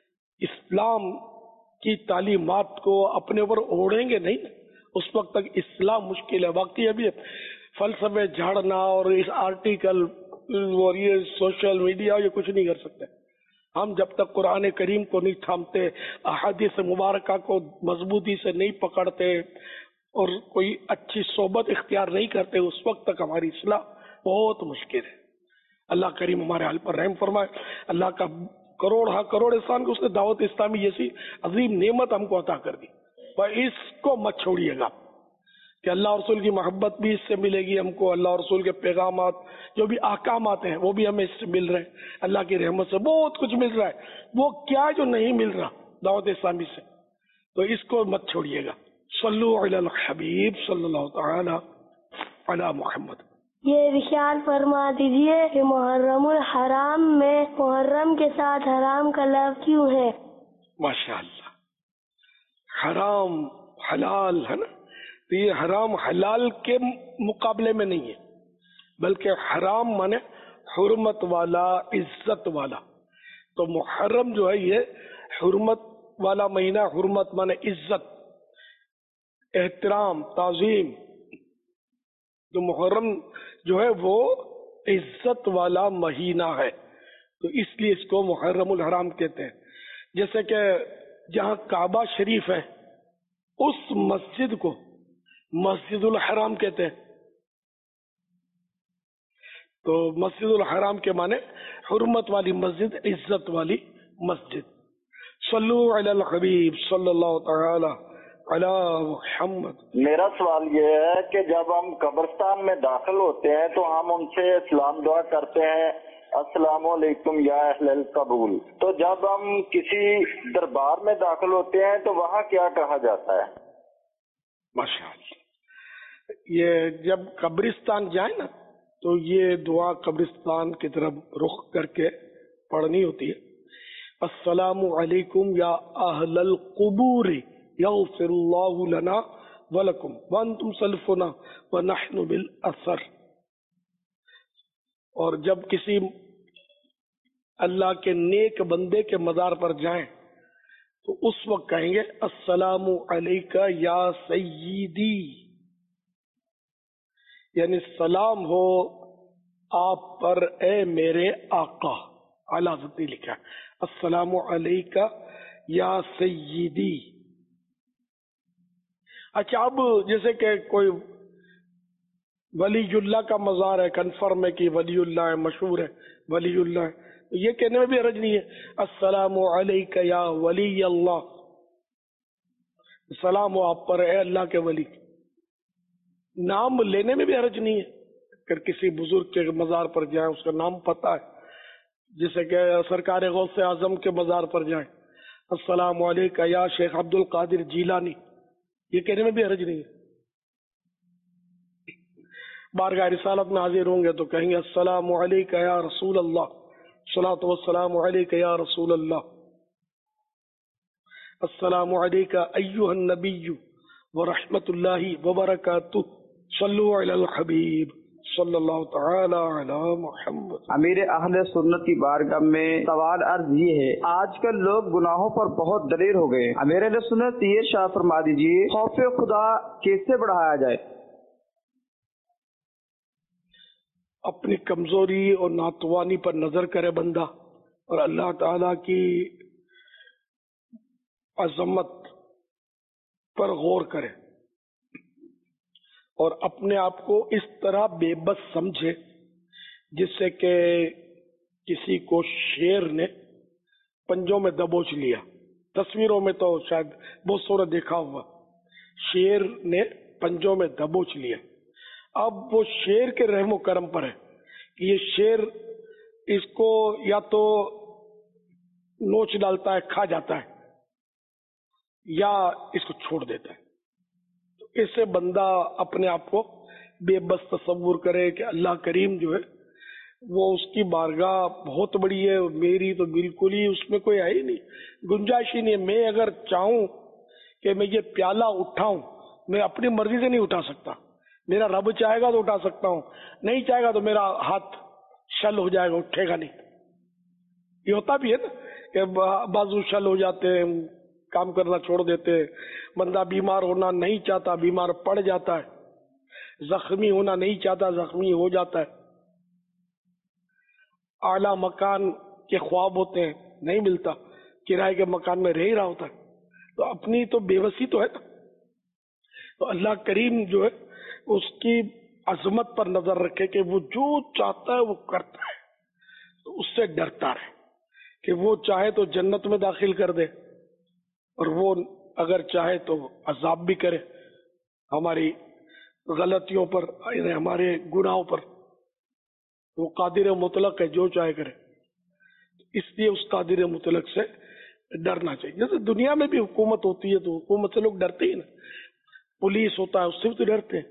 اسلام کی تعلیمات کو اپنے اوپر اوڑھیں گے نہیں، اس وقت تک اسلام مشکل ہے. واقعی ابھی فلسفے جھاڑنا اور اس آرٹیکل اور یہ سوشل میڈیا یہ کچھ نہیں کر سکتے. ہم جب تک قرآن کریم کو نہیں تھامتے، احادیث مبارکہ کو مضبوطی سے نہیں پکڑتے اور کوئی اچھی صحبت اختیار نہیں کرتے، اس وقت تک ہماری اصلاح بہت مشکل ہے. اللہ کریم ہمارے حال پر رحم فرمائے. اللہ کا کروڑ احسان کو اس نے دعوت اسلامی جیسی عظیم نعمت ہم کو عطا کر دی. اور اس کو مت چھوڑیے گا کہ اللہ اور رسول کی محبت بھی اس سے ملے گی ہم کو. اللہ اور رسول کے پیغامات جو بھی احکامات ہیں وہ بھی ہمیں اس سے مل رہے ہیں. اللہ کی رحمت سے بہت کچھ مل رہا ہے. وہ کیا جو نہیں مل رہا دعوت اسلامی سے، تو اس کو مت چھوڑیے گا. صلو علی الحبیب صلی اللہ تعالی علی محمد. یہ ارشاد فرما دیجئے کہ محرم الحرام میں محرم کے ساتھ حرام کا لفظ کیوں ہے؟ ماشاء اللہ. حرام حلال ہے نا، تو یہ حرام حلال کے مقابلے میں نہیں ہے، بلکہ حرام مانے حرمت والا، عزت والا. تو محرم جو ہے یہ حرمت والا مہینہ. حرمت مانے عزت، احترام، تعظیم. تو محرم جو ہے وہ عزت والا مہینہ ہے، تو اس لیے اس کو محرم الحرام کہتے ہیں. جیسے کہ جہاں کعبہ شریف ہے اس مسجد کو مسجد الحرام کہتے ہیں. تو مسجد الحرام کے معنی حرمت والی مسجد، عزت والی مسجد. صلو علی الحبیب صلی اللہ تعالی علی محمد. میرا سوال یہ ہے کہ جب ہم قبرستان میں داخل ہوتے ہیں تو ہم ان سے اسلام دعا کرتے ہیں، السلام علیکم یا اہل القبول. تو جب ہم کسی دربار میں داخل ہوتے ہیں تو وہاں کیا کہا جاتا ہے؟ ماشاء اللہ. یہ جب قبرستان جائیں نا تو یہ دعا قبرستان کی طرف رخ کر کے پڑھنی ہوتی ہے. السلام علیکم یا اہل القبور یغفر اللہ لنا ولکم وانتم سلفنا ونحن بالاثر. اور جب کسی اللہ کے نیک بندے کے مزار پر جائیں تو اس وقت کہیں گے السلام علیکہ یا سیدی، یعنی سلام ہو آپ پر اے میرے آقا. اعلیٰ حضرت نے لکھا السلام علیکہ یا سیدی. اچھا، اب جیسے کہ کوئی ولی اللہ کا مزار ہے، کنفرم ہے کہ ولی اللہ ہے، مشہور ہے ولی اللہ ہے، یہ کہنے میں بھی حرج نہیں ہے السلام علیکہ یا ولی اللہ. سلام ہو آپ پر اے اللہ کے ولی. نام لینے میں بھی حرج نہیں ہے. اگر کسی بزرگ کے مزار پر جائیں اس کا نام پتہ ہے، جیسے کہ سرکار غوث اعظم کے مزار پر جائیں السلام علیکہ یا شیخ عبد القادر جیلانی، یہ کہنے میں بھی حرج نہیں ہے. بارگاہ رسالت میں حاضر ہوں گے تو کہیں گے السلام علیکہ یا رسول اللہ، صلاۃ والسلام علیکہ یا رسول اللہ، السلام علیکہ ایھا النبی ورحمۃ اللہ وبرکاتہ. صلو علی الحبیب صلی اللہ تعالی علی محمد. امیر اہل سنت کی بارگاہ میں سوال عرض یہ ہے، آج کل لوگ گناہوں پر بہت دلیر ہو گئے. امیر اہل سنت یہ ارشاد فرما دیجیے خوف خدا کیسے بڑھایا جائے؟ اپنی کمزوری اور ناتوانی پر نظر کرے بندہ، اور اللہ تعالی کی عظمت پر غور کرے، اور اپنے آپ کو اس طرح بے بس سمجھے جس سے کہ کسی کو شیر نے پنجوں میں دبوچ لیا. تصویروں میں تو شاید بہت صورت دیکھا ہوا، شیر نے پنجوں میں دبوچ لیا. اب وہ شیر کے رحم و کرم پر ہے کہ یہ شیر اس کو یا تو نوچ ڈالتا ہے، کھا جاتا ہے، یا اس کو چھوڑ دیتا ہے. تو اس سے بندہ اپنے آپ کو بے بس تصور کرے کہ اللہ کریم جو ہے وہ اس کی بارگاہ بہت بڑی ہے، اور میری تو بالکل ہی اس میں کوئی ہے ہی نہیں، گنجائش ہی نہیں ہے. میں اگر چاہوں کہ میں یہ پیالہ اٹھاؤں، میں اپنی مرضی سے نہیں اٹھا سکتا. میرا رب چاہے گا تو اٹھا سکتا ہوں، نہیں چاہے گا تو میرا ہاتھ شل ہو جائے گا، اٹھے گا نہیں. یہ ہوتا بھی ہے نا کہ بازو شل ہو جاتے ہیں، کام کرنا چھوڑ دیتے ہیں، بندہ بیمار ہونا نہیں چاہتا، بیمار پڑ جاتا ہے. زخمی ہونا نہیں چاہتا زخمی ہو جاتا ہے، اعلیٰ مکان کے خواب ہوتے ہیں نہیں ملتا، کرائے کے مکان میں رہ ہی رہا ہوتا ہے، تو اپنی تو بے بسی تو ہے نا۔ تو اللہ کریم جو ہے اس کی عظمت پر نظر رکھے کہ وہ جو چاہتا ہے وہ کرتا ہے، تو اس سے ڈرتا رہے کہ وہ چاہے تو جنت میں داخل کر دے اور وہ اگر چاہے تو عذاب بھی کرے ہماری غلطیوں پر، ہمارے گناہوں پر۔ وہ قادر مطلق ہے، جو چاہے کرے، اس لیے اس قادر مطلق سے ڈرنا چاہیے۔ جیسے دنیا میں بھی حکومت ہوتی ہے تو حکومت سے لوگ ڈرتے ہی نا، پولیس ہوتا ہے اس سے بھی تو ڈرتے ہیں۔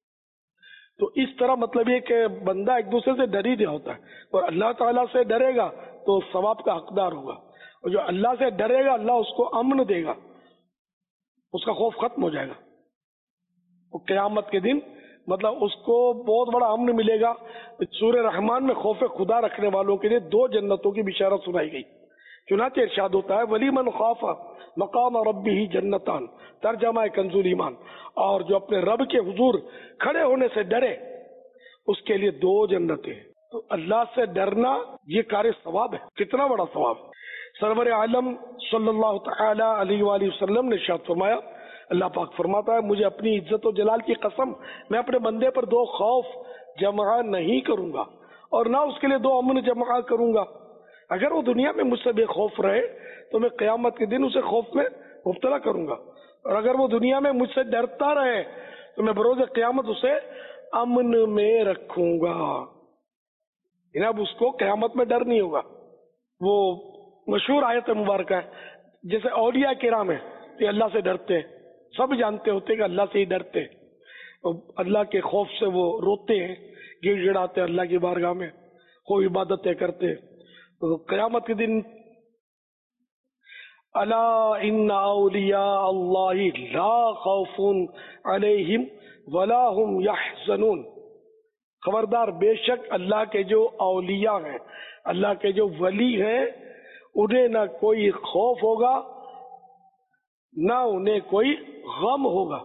تو اس طرح مطلب یہ کہ بندہ ایک دوسرے سے ڈر ہی دیا ہوتا ہے، اور اللہ تعالیٰ سے ڈرے گا تو ثواب کا حقدار ہوگا، اور جو اللہ سے ڈرے گا اللہ اس کو امن دے گا، اس کا خوف ختم ہو جائے گا۔ وہ قیامت کے دن مطلب اس کو بہت بڑا امن ملے گا۔ سورہ رحمان میں خوف خدا رکھنے والوں کے لیے 2 جنتوں کی بشارت سنائی گئی۔ چنانچہ ارشاد ہوتا ہے ولی من خاف مقام ربہ جنتان، ترجمہ کنز ایمان، اور جو اپنے رب کے حضور کھڑے ہونے سے ڈرے اس کے لیے 2 جنتیں۔ تو اللہ سے ڈرنا یہ کار ثواب ہے، کتنا بڑا ثواب۔ سرور عالم صلی اللہ تعالی علیہ وآلہ وسلم نے ارشاد فرمایا، اللہ پاک فرماتا ہے مجھے اپنی عزت و جلال کی قسم میں اپنے بندے پر 2 خوف جمع نہیں کروں گا اور نہ اس کے لیے 2 امن جمع کروں گا۔ اگر وہ دنیا میں مجھ سے بے خوف رہے تو میں قیامت کے دن اسے خوف میں مبتلا کروں گا، اور اگر وہ دنیا میں مجھ سے ڈرتا رہے تو میں بروز قیامت اسے امن میں رکھوں گا۔ اب اس کو قیامت میں ڈر نہیں ہوگا۔ وہ مشہور آیت مبارکہ ہے، جیسے اولیاء کرام ہیں کہ اللہ سے ڈرتے ہیں، سب جانتے ہوتے کہ اللہ سے ہی ڈرتے ہیں، اللہ کے خوف سے وہ روتے ہیں، گڑ گڑاتے ہیں اللہ کی بارگاہ میں، کوئی عبادتیں کرتے ہیں۔ تو قیامت کے دن الا ان اولیاء اللہ لا خوف علیہم ولا هم یحزنون، خبردار بے شک اللہ کے جو اولیاء ہیں، اللہ کے جو ولی ہیں، انہیں نہ کوئی خوف ہوگا نہ انہیں کوئی غم ہوگا۔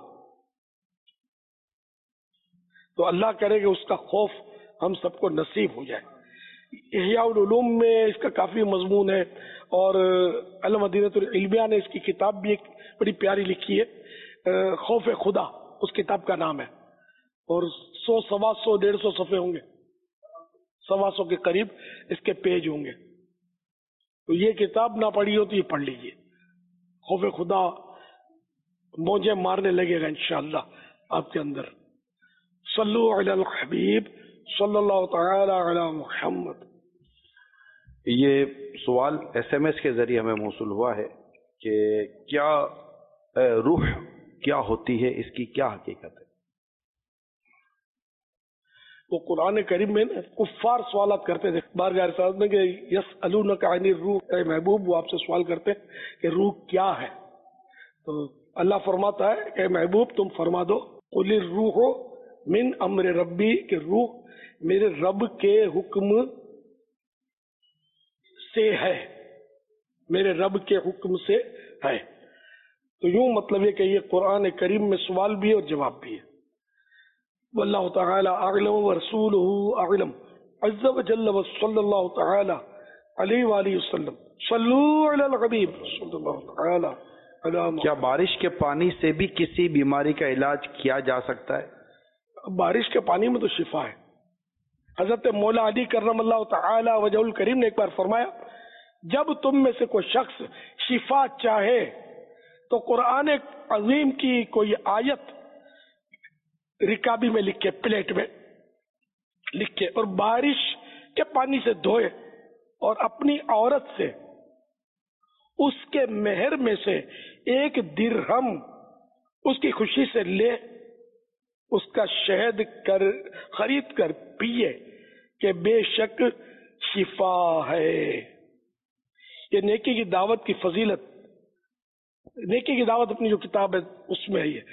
تو اللہ کرے کہ اس کا خوف ہم سب کو نصیب ہو جائے۔ احیاء العلوم میں اس کا کافی مضمون ہے، اور المدینۃ العلمیہ نے اس کی کتاب بھی ایک بڑی پیاری لکھی ہے، خوف خدا اس کتاب کا نام ہے، اور 100 سوا 100 150 صفحے ہوں گے، 125 کے قریب اس کے پیج ہوں گے۔ تو یہ کتاب نہ پڑھی ہو تو یہ پڑھ لیجئے، خوف خدا موجے مارنے لگے گا انشاءاللہ آپ کے اندر۔ صلو علی الحبیب صلی اللہ تعالی علی محمد۔ یہ سوال SMS کے ذریعے ہمیں موصول ہوا ہے کہ کیا روح کیا ہوتی ہے، اس کی کیا حقیقت ہے؟ وہ قرآن کریم میں کفار سوالات کرتے تھے بارگاہ رسالت میں کہ یسألونک عن الروح، اے محبوب وہ آپ سے سوال کرتے کہ روح کیا ہے، تو اللہ فرماتا ہے کہ محبوب تم فرما دو قل الروح من امر ربی، کہ روح میرے رب کے حکم سے ہے، میرے رب کے حکم سے ہے۔ تو یوں مطلب یہ کہ یہ قرآن کریم میں سوال بھی ہے اور جواب بھی ہے۔ واللہ تعالی اعلم ورسولہ اعلم عز وجل وصلی اللہ تعالی علیہ وآلہ وسلم۔ صلو علی الحبیب صلی اللہ تعالی علی محمد۔ کیا بارش کے پانی سے بھی کسی بیماری کا علاج کیا جا سکتا ہے؟ بارش کے پانی میں تو شفا ہے۔ حضرت مولا علی کرم اللہ تعالی وجہ الکریم نے ایک بار فرمایا جب تم میں سے کوئی شخص شفا چاہے تو قرآن عظیم کی کوئی آیت رکابی میں لکھ کے، پلیٹ میں لکھ کے، اور بارش کے پانی سے دھوئے اور اپنی عورت سے اس کے مہر میں سے 1 درہم اس کی خوشی سے لے، اس کا شہد خرید کر پیے کہ بے شک شفا ہے۔ یہ نیکی کی دعوت کی فضیلت، نیکی کی دعوت اپنی جو کتاب ہے اس میں ہے، یہ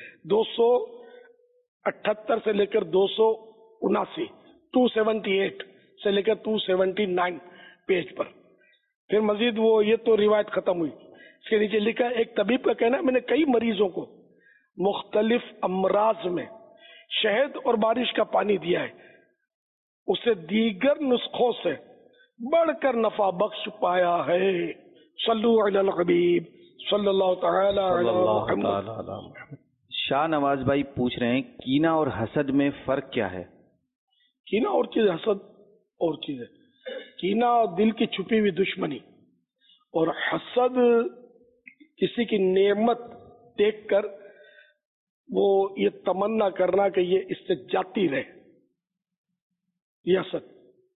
278 سے لے کر 279، 278 سے لے کر 279 پیج پر۔ پھر مزید وہ یہ تو روایت ختم ہوئی، اس کے نیچے لکھا ایک طبیب کا کہنا ہے میں نے کئی مریضوں کو مختلف امراض میں شہد اور بارش کا پانی دیا ہے، اسے دیگر نسخوں سے بڑھ کر نفع بخش پایا ہے۔ صلو علی الحبیب صلی اللہ تعالی علی محمد۔ شاہ نواز بھائی پوچھ رہے ہیں کینہ اور حسد میں فرق کیا ہے؟ کینہ اور چیز، حسد اور چیز ہے۔ کینہ دل کی چھپی ہوئی دشمنی، اور حسد کسی کی نعمت دیکھ کر وہ یہ تمنا کرنا کہ یہ اس سے جاتی رہے، یہ حسد۔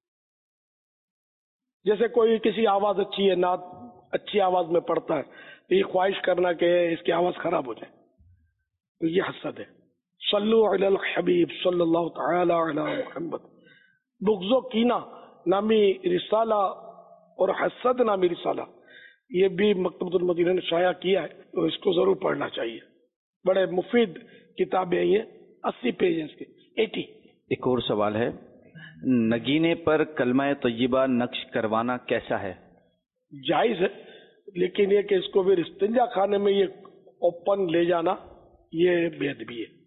جیسے کوئی کسی آواز اچھی ہے، نعت اچھی آواز میں پڑھتا ہے تو یہ خواہش کرنا کہ اس کی آواز خراب ہو جائے، تو یہ حسد ہے۔ صلو علی الحبیب صلی اللہ تعالی علی محمد۔ بغض و کینہ نامی رسالہ اور حسد نامی رسالہ یہ بھی مکتبۃ المدینہ نے شائع کیا ہے، تو اس کو ضرور پڑھنا چاہیے۔ بڑے مفید کتابیں یہ 80 پیج ہیں اس کے، 80۔ ایک اور سوال ہے، نگینے پر کلمہ طیبہ نقش کروانا کیسا ہے؟ جائز ہے، لیکن یہ کہ اس کو پھر استنجا خانے میں یہ اوپن لے جانا یہ بے ادبی ہے۔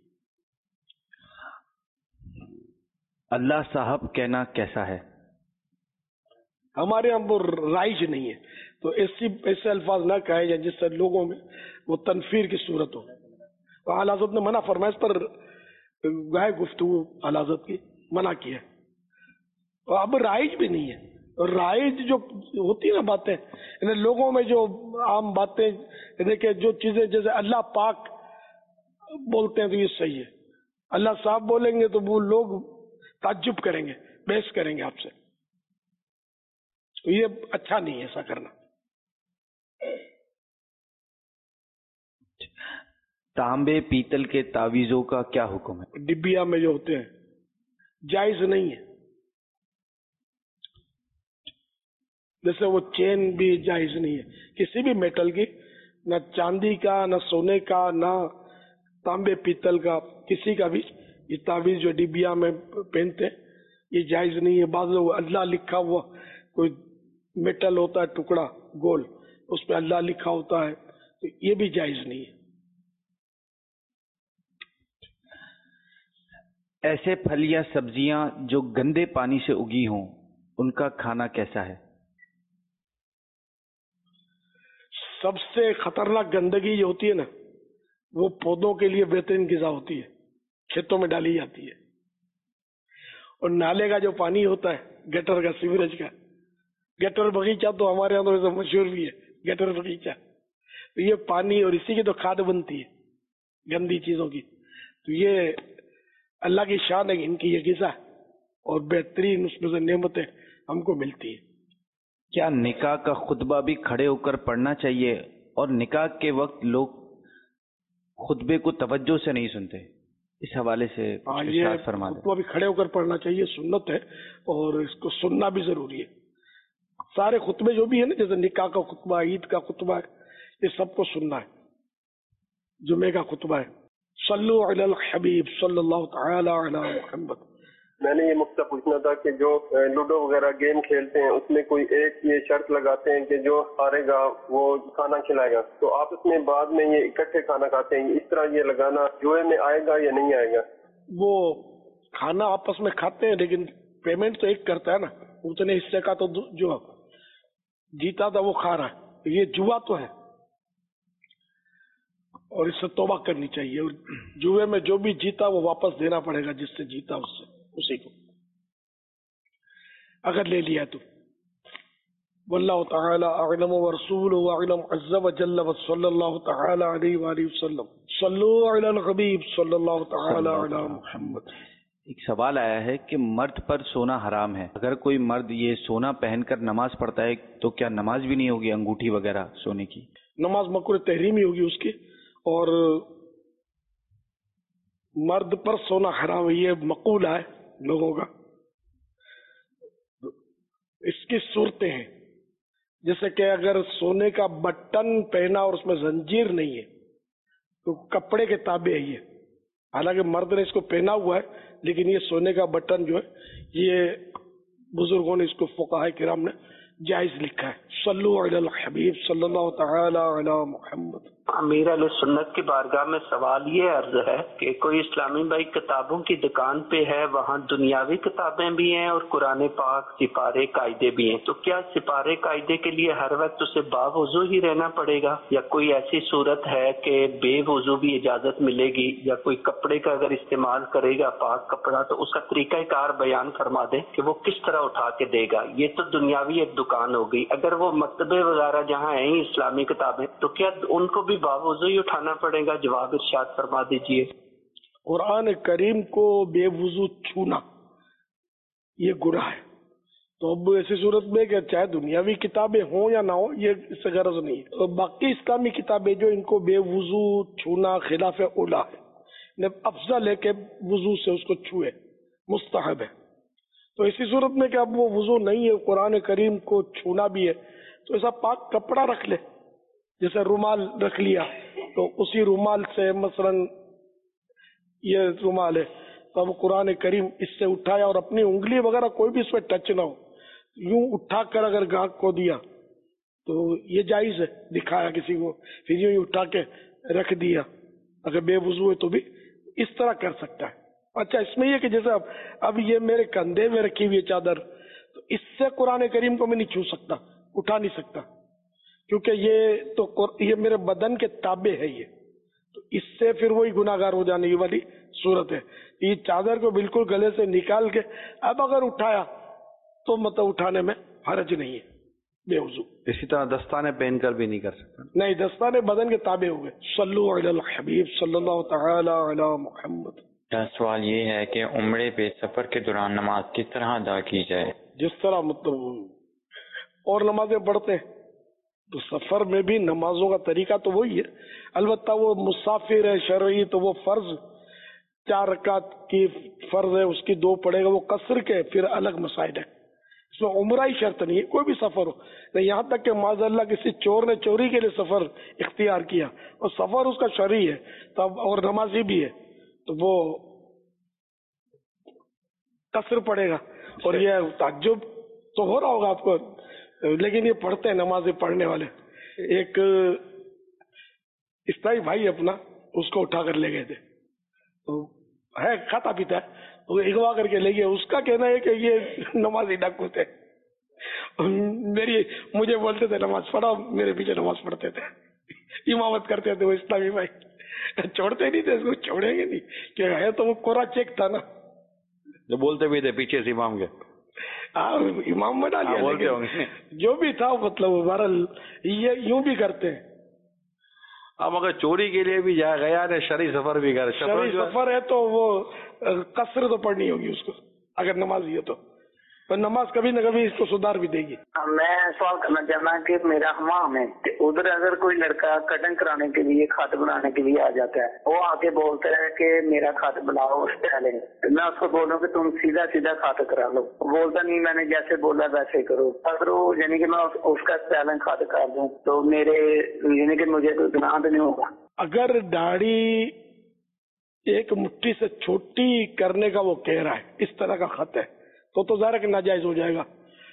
اللہ صاحب کہنا کیسا ہے؟ ہمارے یہاں وہ رائج نہیں ہے، تو ایسے الفاظ نہ کہے جائیں جس سے لوگوں میں وہ تنفیر کی صورت ہو۔ اعلیٰ حضرت نے منع فرمایا، اس پر گائے گفتگو اعلیٰ حضرت کی منع کیا ہے۔ اور اب رائج بھی نہیں ہے، رائج جو ہوتی ہے نا باتیں، یعنی لوگوں میں جو عام باتیں، یعنی کہ جو چیزیں جیسے اللہ پاک بولتے ہیں تو یہ صحیح ہے، اللہ صاحب بولیں گے تو وہ لوگ تعجب کریں گے، بحث کریں گے آپ سے، تو یہ اچھا نہیں ہے ایسا کرنا۔ تانبے پیتل کے تعویذوں کا کیا حکم ہے؟ ڈبیا میں جو ہوتے ہیں جائز نہیں ہے، جیسے وہ چین بھی جائز نہیں ہے کسی بھی میٹل کی، نہ چاندی کا، نہ سونے کا، نہ تانبے پیتل کا، کسی کا بھی یہ تعویذ جو ڈبیا میں پہنتے ہیں یہ جائز نہیں ہے۔ بعض لوگ اللہ لکھا ہوا کوئی میٹل ہوتا ہے ٹکڑا گول، اس پہ اللہ لکھا ہوتا ہے، تو یہ بھی جائز نہیں ہے۔ ایسے پھل یا سبزیاں جو گندے پانی سے اگی ہوں ان کا کھانا کیسا ہے؟ سب سے خطرناک گندگی جو ہوتی ہے نا، وہ پودوں کے لیے بہترین غذا ہوتی ہے، کھیتوں میں ڈالی جاتی ہے۔ اور نالے کا جو پانی ہوتا ہے، گٹر کا، سیوریج کا، گٹر بغیچہ تو ہمارے یہاں تو مشہور بھی ہے گٹر بغیچہ، تو یہ پانی اور اسی کی تو کھاد بنتی ہے گندی چیزوں کی، تو یہ اللہ کی شان ہے، ان کی یہ غذا اور بہترین اس میں سے نعمتیں ہم کو ملتی ہیں۔ کیا نکاح کا خطبہ بھی کھڑے ہو کر پڑھنا چاہیے؟ اور نکاح کے وقت لوگ خطبے کو توجہ سے نہیں سنتے، اس حوالے سے یہ خطبہ بھی کھڑے ہو کر پڑھنا چاہیے، سنت ہے، اور اس کو سننا بھی ضروری ہے۔ سارے خطبے جو بھی ہیں نا، جیسے نکاح کا خطبہ، عید کا خطبہ ہے، یہ سب کو سننا ہے۔ جمعے کا خطبہ ہے۔ صلو علی الحبیب صلی اللہ تعالی علی محمد۔ میں نے یہ نقطہ پوچھنا تھا کہ جو لوڈو وغیرہ گیم کھیلتے ہیں اس میں کوئی ایک یہ شرط لگاتے ہیں کہ جو ہارے گا وہ کھانا کھلائے گا، تو آپ اس میں بعد میں یہ اکٹھے کھانا کھاتے ہیں، اس طرح یہ لگانا جوئے میں آئے گا یا نہیں آئے گا؟ وہ کھانا آپس میں کھاتے ہیں لیکن پیمنٹ تو ایک کرتا ہے نا، اتنے حصے کا تو جو جیتا تھا وہ کھا رہا ہے، یہ جوا تو ہے، اور اس سے توبہ کرنی چاہیے، اور جوئے میں جو بھی جیتا وہ واپس دینا پڑے گا، جس سے جیتا اس سے اسی کو اگر لے لیا تو۔ واللہ تعالی اعلم ورسولہ اعلم عز وجل وصلی اللہ تعالی علیہ وآلہ وسلم۔ صلو علی الحبیب صلی اللہ تعالی علی محمد۔ ایک سوال آیا ہے کہ مرد پر سونا حرام ہے، اگر کوئی مرد یہ سونا پہن کر نماز پڑھتا ہے تو کیا نماز بھی نہیں ہوگی انگوٹھی وغیرہ سونے کی؟ نماز مکروہ تحریمی ہوگی اس کی، اور مرد پر سونا حرام ہے، یہ مقولہ ہے لوگوں کا۔ اس کی صورتیں ہیں، جیسے کہ اگر سونے کا بٹن پہنا اور اس میں زنجیر نہیں ہے تو کپڑے کے تابع ہے یہ، حالانکہ مرد نے اس کو پہنا ہوا ہے، لیکن یہ سونے کا بٹن جو ہے یہ بزرگوں نے اس کو فقہاء کرام نے جائز لکھا ہے۔ صلو علی الحبیب صلی اللہ تعالی علی محمد۔ امیر علیہ سنت کی بارگاہ میں سوال یہ عرض ہے کہ کوئی اسلامی بھائی کتابوں کی دکان پہ ہے، وہاں دنیاوی کتابیں بھی ہیں اور قرآن پاک سپارے قاعدے بھی ہیں، تو کیا سپارے قاعدے کے لیے ہر وقت اسے باوضو ہی رہنا پڑے گا، یا کوئی ایسی صورت ہے کہ بے وضو بھی اجازت ملے گی، یا کوئی کپڑے کا اگر استعمال کرے گا پاک کپڑا تو اس کا طریقہ کار بیان فرما دیں کہ وہ کس طرح اٹھا کے دے گا؟ یہ تو دنیاوی ایک دکان ہو گئی، اگر وہ مکتبے وغیرہ جہاں ہیں اسلامی کتابیں تو کیا ان کو بھی باوضو ہی اٹھانا پڑے گا؟ جواب ارشاد فرما دیجئے۔ قرآن کریم کو بے وضو چھونا یہ گناہ ہے، تو اب ایسی صورت میں کہ چاہے دنیاوی کتابیں ہوں یا نہ ہوں یہ اس سے غرض نہیں ہے، اور باقی اسلامی کتابیں جو ان کو بے وضو چھونا خلاف اولا ہے، افضل ہے کہ وضو سے اس کو چھوئے، مستحب ہے۔ تو اسی صورت میں کہ اب وہ وضو نہیں ہے، قرآن کریم کو چھونا بھی ہے، تو ایسا پاک کپڑا رکھ لے، جیسے رومال رکھ لیا تو اسی رومال سے مثلا یہ رومال ہے تو اب قرآن کریم اس سے اٹھایا اور اپنی انگلی وغیرہ کوئی بھی اس پہ ٹچ نہ ہو، یوں اٹھا کر اگر گاہک کو دیا تو یہ جائز ہے، دکھایا کسی کو پھر یوں اٹھا کے رکھ دیا، اگر بے وضو ہے تو بھی اس طرح کر سکتا ہے۔ اچھا اس میں یہ کہ جیسے اب یہ میرے کندھے میں رکھی ہوئی چادر، تو اس سے قرآن کریم کو میں نہیں چھو سکتا، اٹھا نہیں سکتا، کیونکہ یہ میرے بدن کے تابع ہے، یہ تو اس سے پھر وہی گناہگار ہو جانے والی صورت ہے۔ یہ چادر کو بالکل گلے سے نکال کے اب اگر اٹھایا تو مطلب اٹھانے میں حرج نہیں ہے بے وضو۔ اسی طرح دستانے پہن کر بھی نہیں کر سکتا؟ نہیں، دستانے بدن کے تابع ہو گئے۔ صلو علی الحبیب صلی اللہ تعالی علی محمد۔ سوال یہ ہے کہ عمرے پہ سفر کے دوران نماز کس طرح ادا کی جائے؟ جس طرح مطلب اور نمازیں پڑھتے ہیں تو سفر میں بھی نمازوں کا طریقہ تو وہی ہے، البتہ وہ مسافر ہے شرعی تو وہ فرض 4 رکعت کی فرض ہے، اس کی 2 پڑے گا، وہ قصر کے پھر الگ مسائل ہے، اس میں عمرہ ہی شرط نہیں ہے، کوئی بھی سفر ہو نہیں، یہاں تک کہ معاذ اللہ کسی چور نے چوری کے لیے سفر اختیار کیا اور سفر اس کا شرعی ہے تب اور نمازی بھی ہے تو وہ قصر پڑے گا، اور یہ تعجب تو ہو رہا ہوگا آپ کو، لیکن یہ پڑھتے ہیں نمازیں پڑھنے والے۔ ایک اسلائی بھائی اپنا اس کو اٹھا کر لے گئے تھے، تو ہے کھاتا پیتا ہے، وہ اغوا کر کے لے گئے، اس کا کہنا ہے کہ یہ نمازی ڈاکو تھے، مجھے بولتے تھے نماز پڑھا، میرے پیچھے نماز پڑھتے تھے، امامت کرتے تھے وہ اسلامی بھائی، چھوڑتے نہیں تھے اس کو، چھوڑیں گے نہیں کہ ہے تو وہ کوڑا چیک تھا نا، جو بولتے بھی تھے پیچھے سے امام کے، امام بنا لیا، جو بھی تھا مطلب بہرحال یہ یوں بھی کرتے ہیں۔ اب اگر چوری کے لیے بھی جائے گیا ہے، شرعی سفر بھی کر، شرعی سفر ہے تو وہ قصر تو پڑھنی ہوگی اس کو، اگر نمازی ہے تو نماز کبھی نہ کبھی اس کو سدھار بھی دے گی۔ میں سوال کرنا چاہنا کہ میرا حمام ہے، ادھر اگر کوئی لڑکا کٹنگ کرانے کے لیے خط بنانے کے لیے آ جاتا ہے، وہ آ کے بولتا ہے کہ میرا خط بناؤ اسٹائل ہے، میں اس کو بولوں کہ تم سیدھا سیدھا خط کرا لو، بولتا نہیں میں نے جیسے بولا ویسے کرو، اگر وہ یعنی کہ میں اس کا اسٹائل خط کر دوں تو میرے یعنی کہ مجھے کوئی گناہ تو نہیں ہوگا؟ اگر داڑھی ایک مٹھی سے چھوٹی کرنے کا وہ کہہ رہا ہے، اس طرح کا خط ہے تو ظاہر ہے کہ ناجائز ہو جائے گا،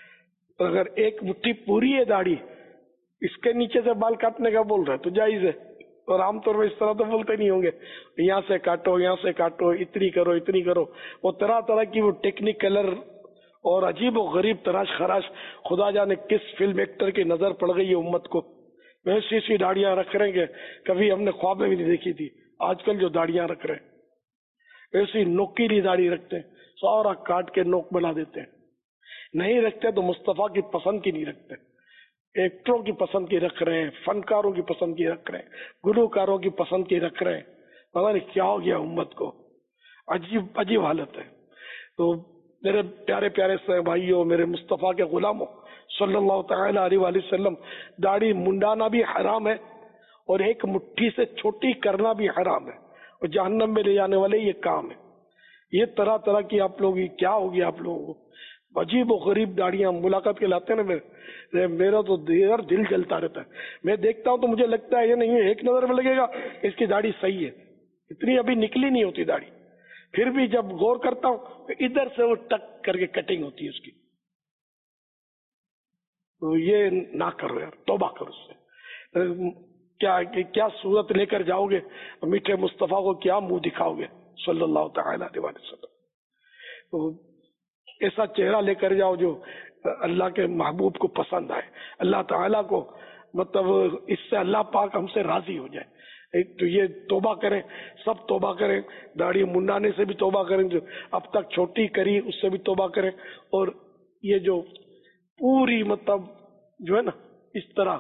اگر ایک مٹھی پوری ہے داڑھی، اس کے نیچے سے بال کاٹنے کا بول رہا ہے تو جائز ہے، اور عام طور پہ اس طرح تو بولتے نہیں ہوں گے، یہاں سے کاٹو یہاں سے کاٹو، اتنی کرو اتنی کرو، وہ طرح طرح کی وہ ٹیکنیکلر اور عجیب و غریب تراش خراش، خدا جانے کس فلم ایکٹر کی نظر پڑ گئی ہے امت کو، ویسی سی داڑیاں رکھ رہے ہیں کبھی ہم نے خواب میں بھی نہیں دیکھی تھی، آج کل جو داڑیاں رکھ رہے ہیں ایسی نوکیلی داڑھی رکھتے ہیں، سارا کاٹ کے نوک بنا دیتے ہیں، نہیں رکھتے تو مصطفیٰ کی پسند کی نہیں رکھتے، ایکٹروں کی پسند کی رکھ رہے ہیں، فنکاروں کی پسند کی رکھ رہے ہیں، گلوکاروں کی پسند کی رکھ رہے ہیں، پتہ نہیں کیا ہو گیا امت کو، عجیب عجیب حالت ہے۔ تو میرے پیارے پیارے سے بھائیوں، میرے مصطفیٰ کے غلاموں صلی اللہ تعالی علیہ وآلہ وسلم، داڑھی منڈانا بھی حرام ہے اور ایک مٹھی سے چھوٹی کرنا بھی حرام ہے، اور جہنم میں لے جانے والے یہ کام ہے۔ یہ طرح طرح کی آپ لوگ کیا ہو گیا آپ لوگوں کو، عجیب و غریب داڑیاں ملاقات کے لاتے ہیں نا، میرا تو دل جلتا رہتا ہے، میں دیکھتا ہوں تو مجھے لگتا ہے یہ نہیں ایک نظر میں لگے گا اس کی داڑھی صحیح ہے، اتنی ابھی نکلی نہیں ہوتی داڑھی، پھر بھی جب غور کرتا ہوں تو ادھر سے وہ ٹک کر کے کٹنگ ہوتی ہے اس کی، تو یہ نہ کرو یار، توبہ کرو اس سے۔ کیا صورت لے کر جاؤ گے، میٹھے مصطفیٰ کو کیا منہ دکھاؤ گے صلی اللہ تعالی علیہ وسلم. تو ایسا چہرہ لے کر جاؤ جو اللہ کے محبوب کو پسند آئے، اللہ تعالیٰ کو مطلب اس سے اللہ پاک ہم سے راضی ہو جائے. ایک تو یہ توبہ کریں، سب توبہ کریں، داڑھی منڈانے سے بھی توبہ کریں، جو اب تک چھوٹی کری اس سے بھی توبہ کریں، اور یہ جو پوری مطلب جو ہے نا اس طرح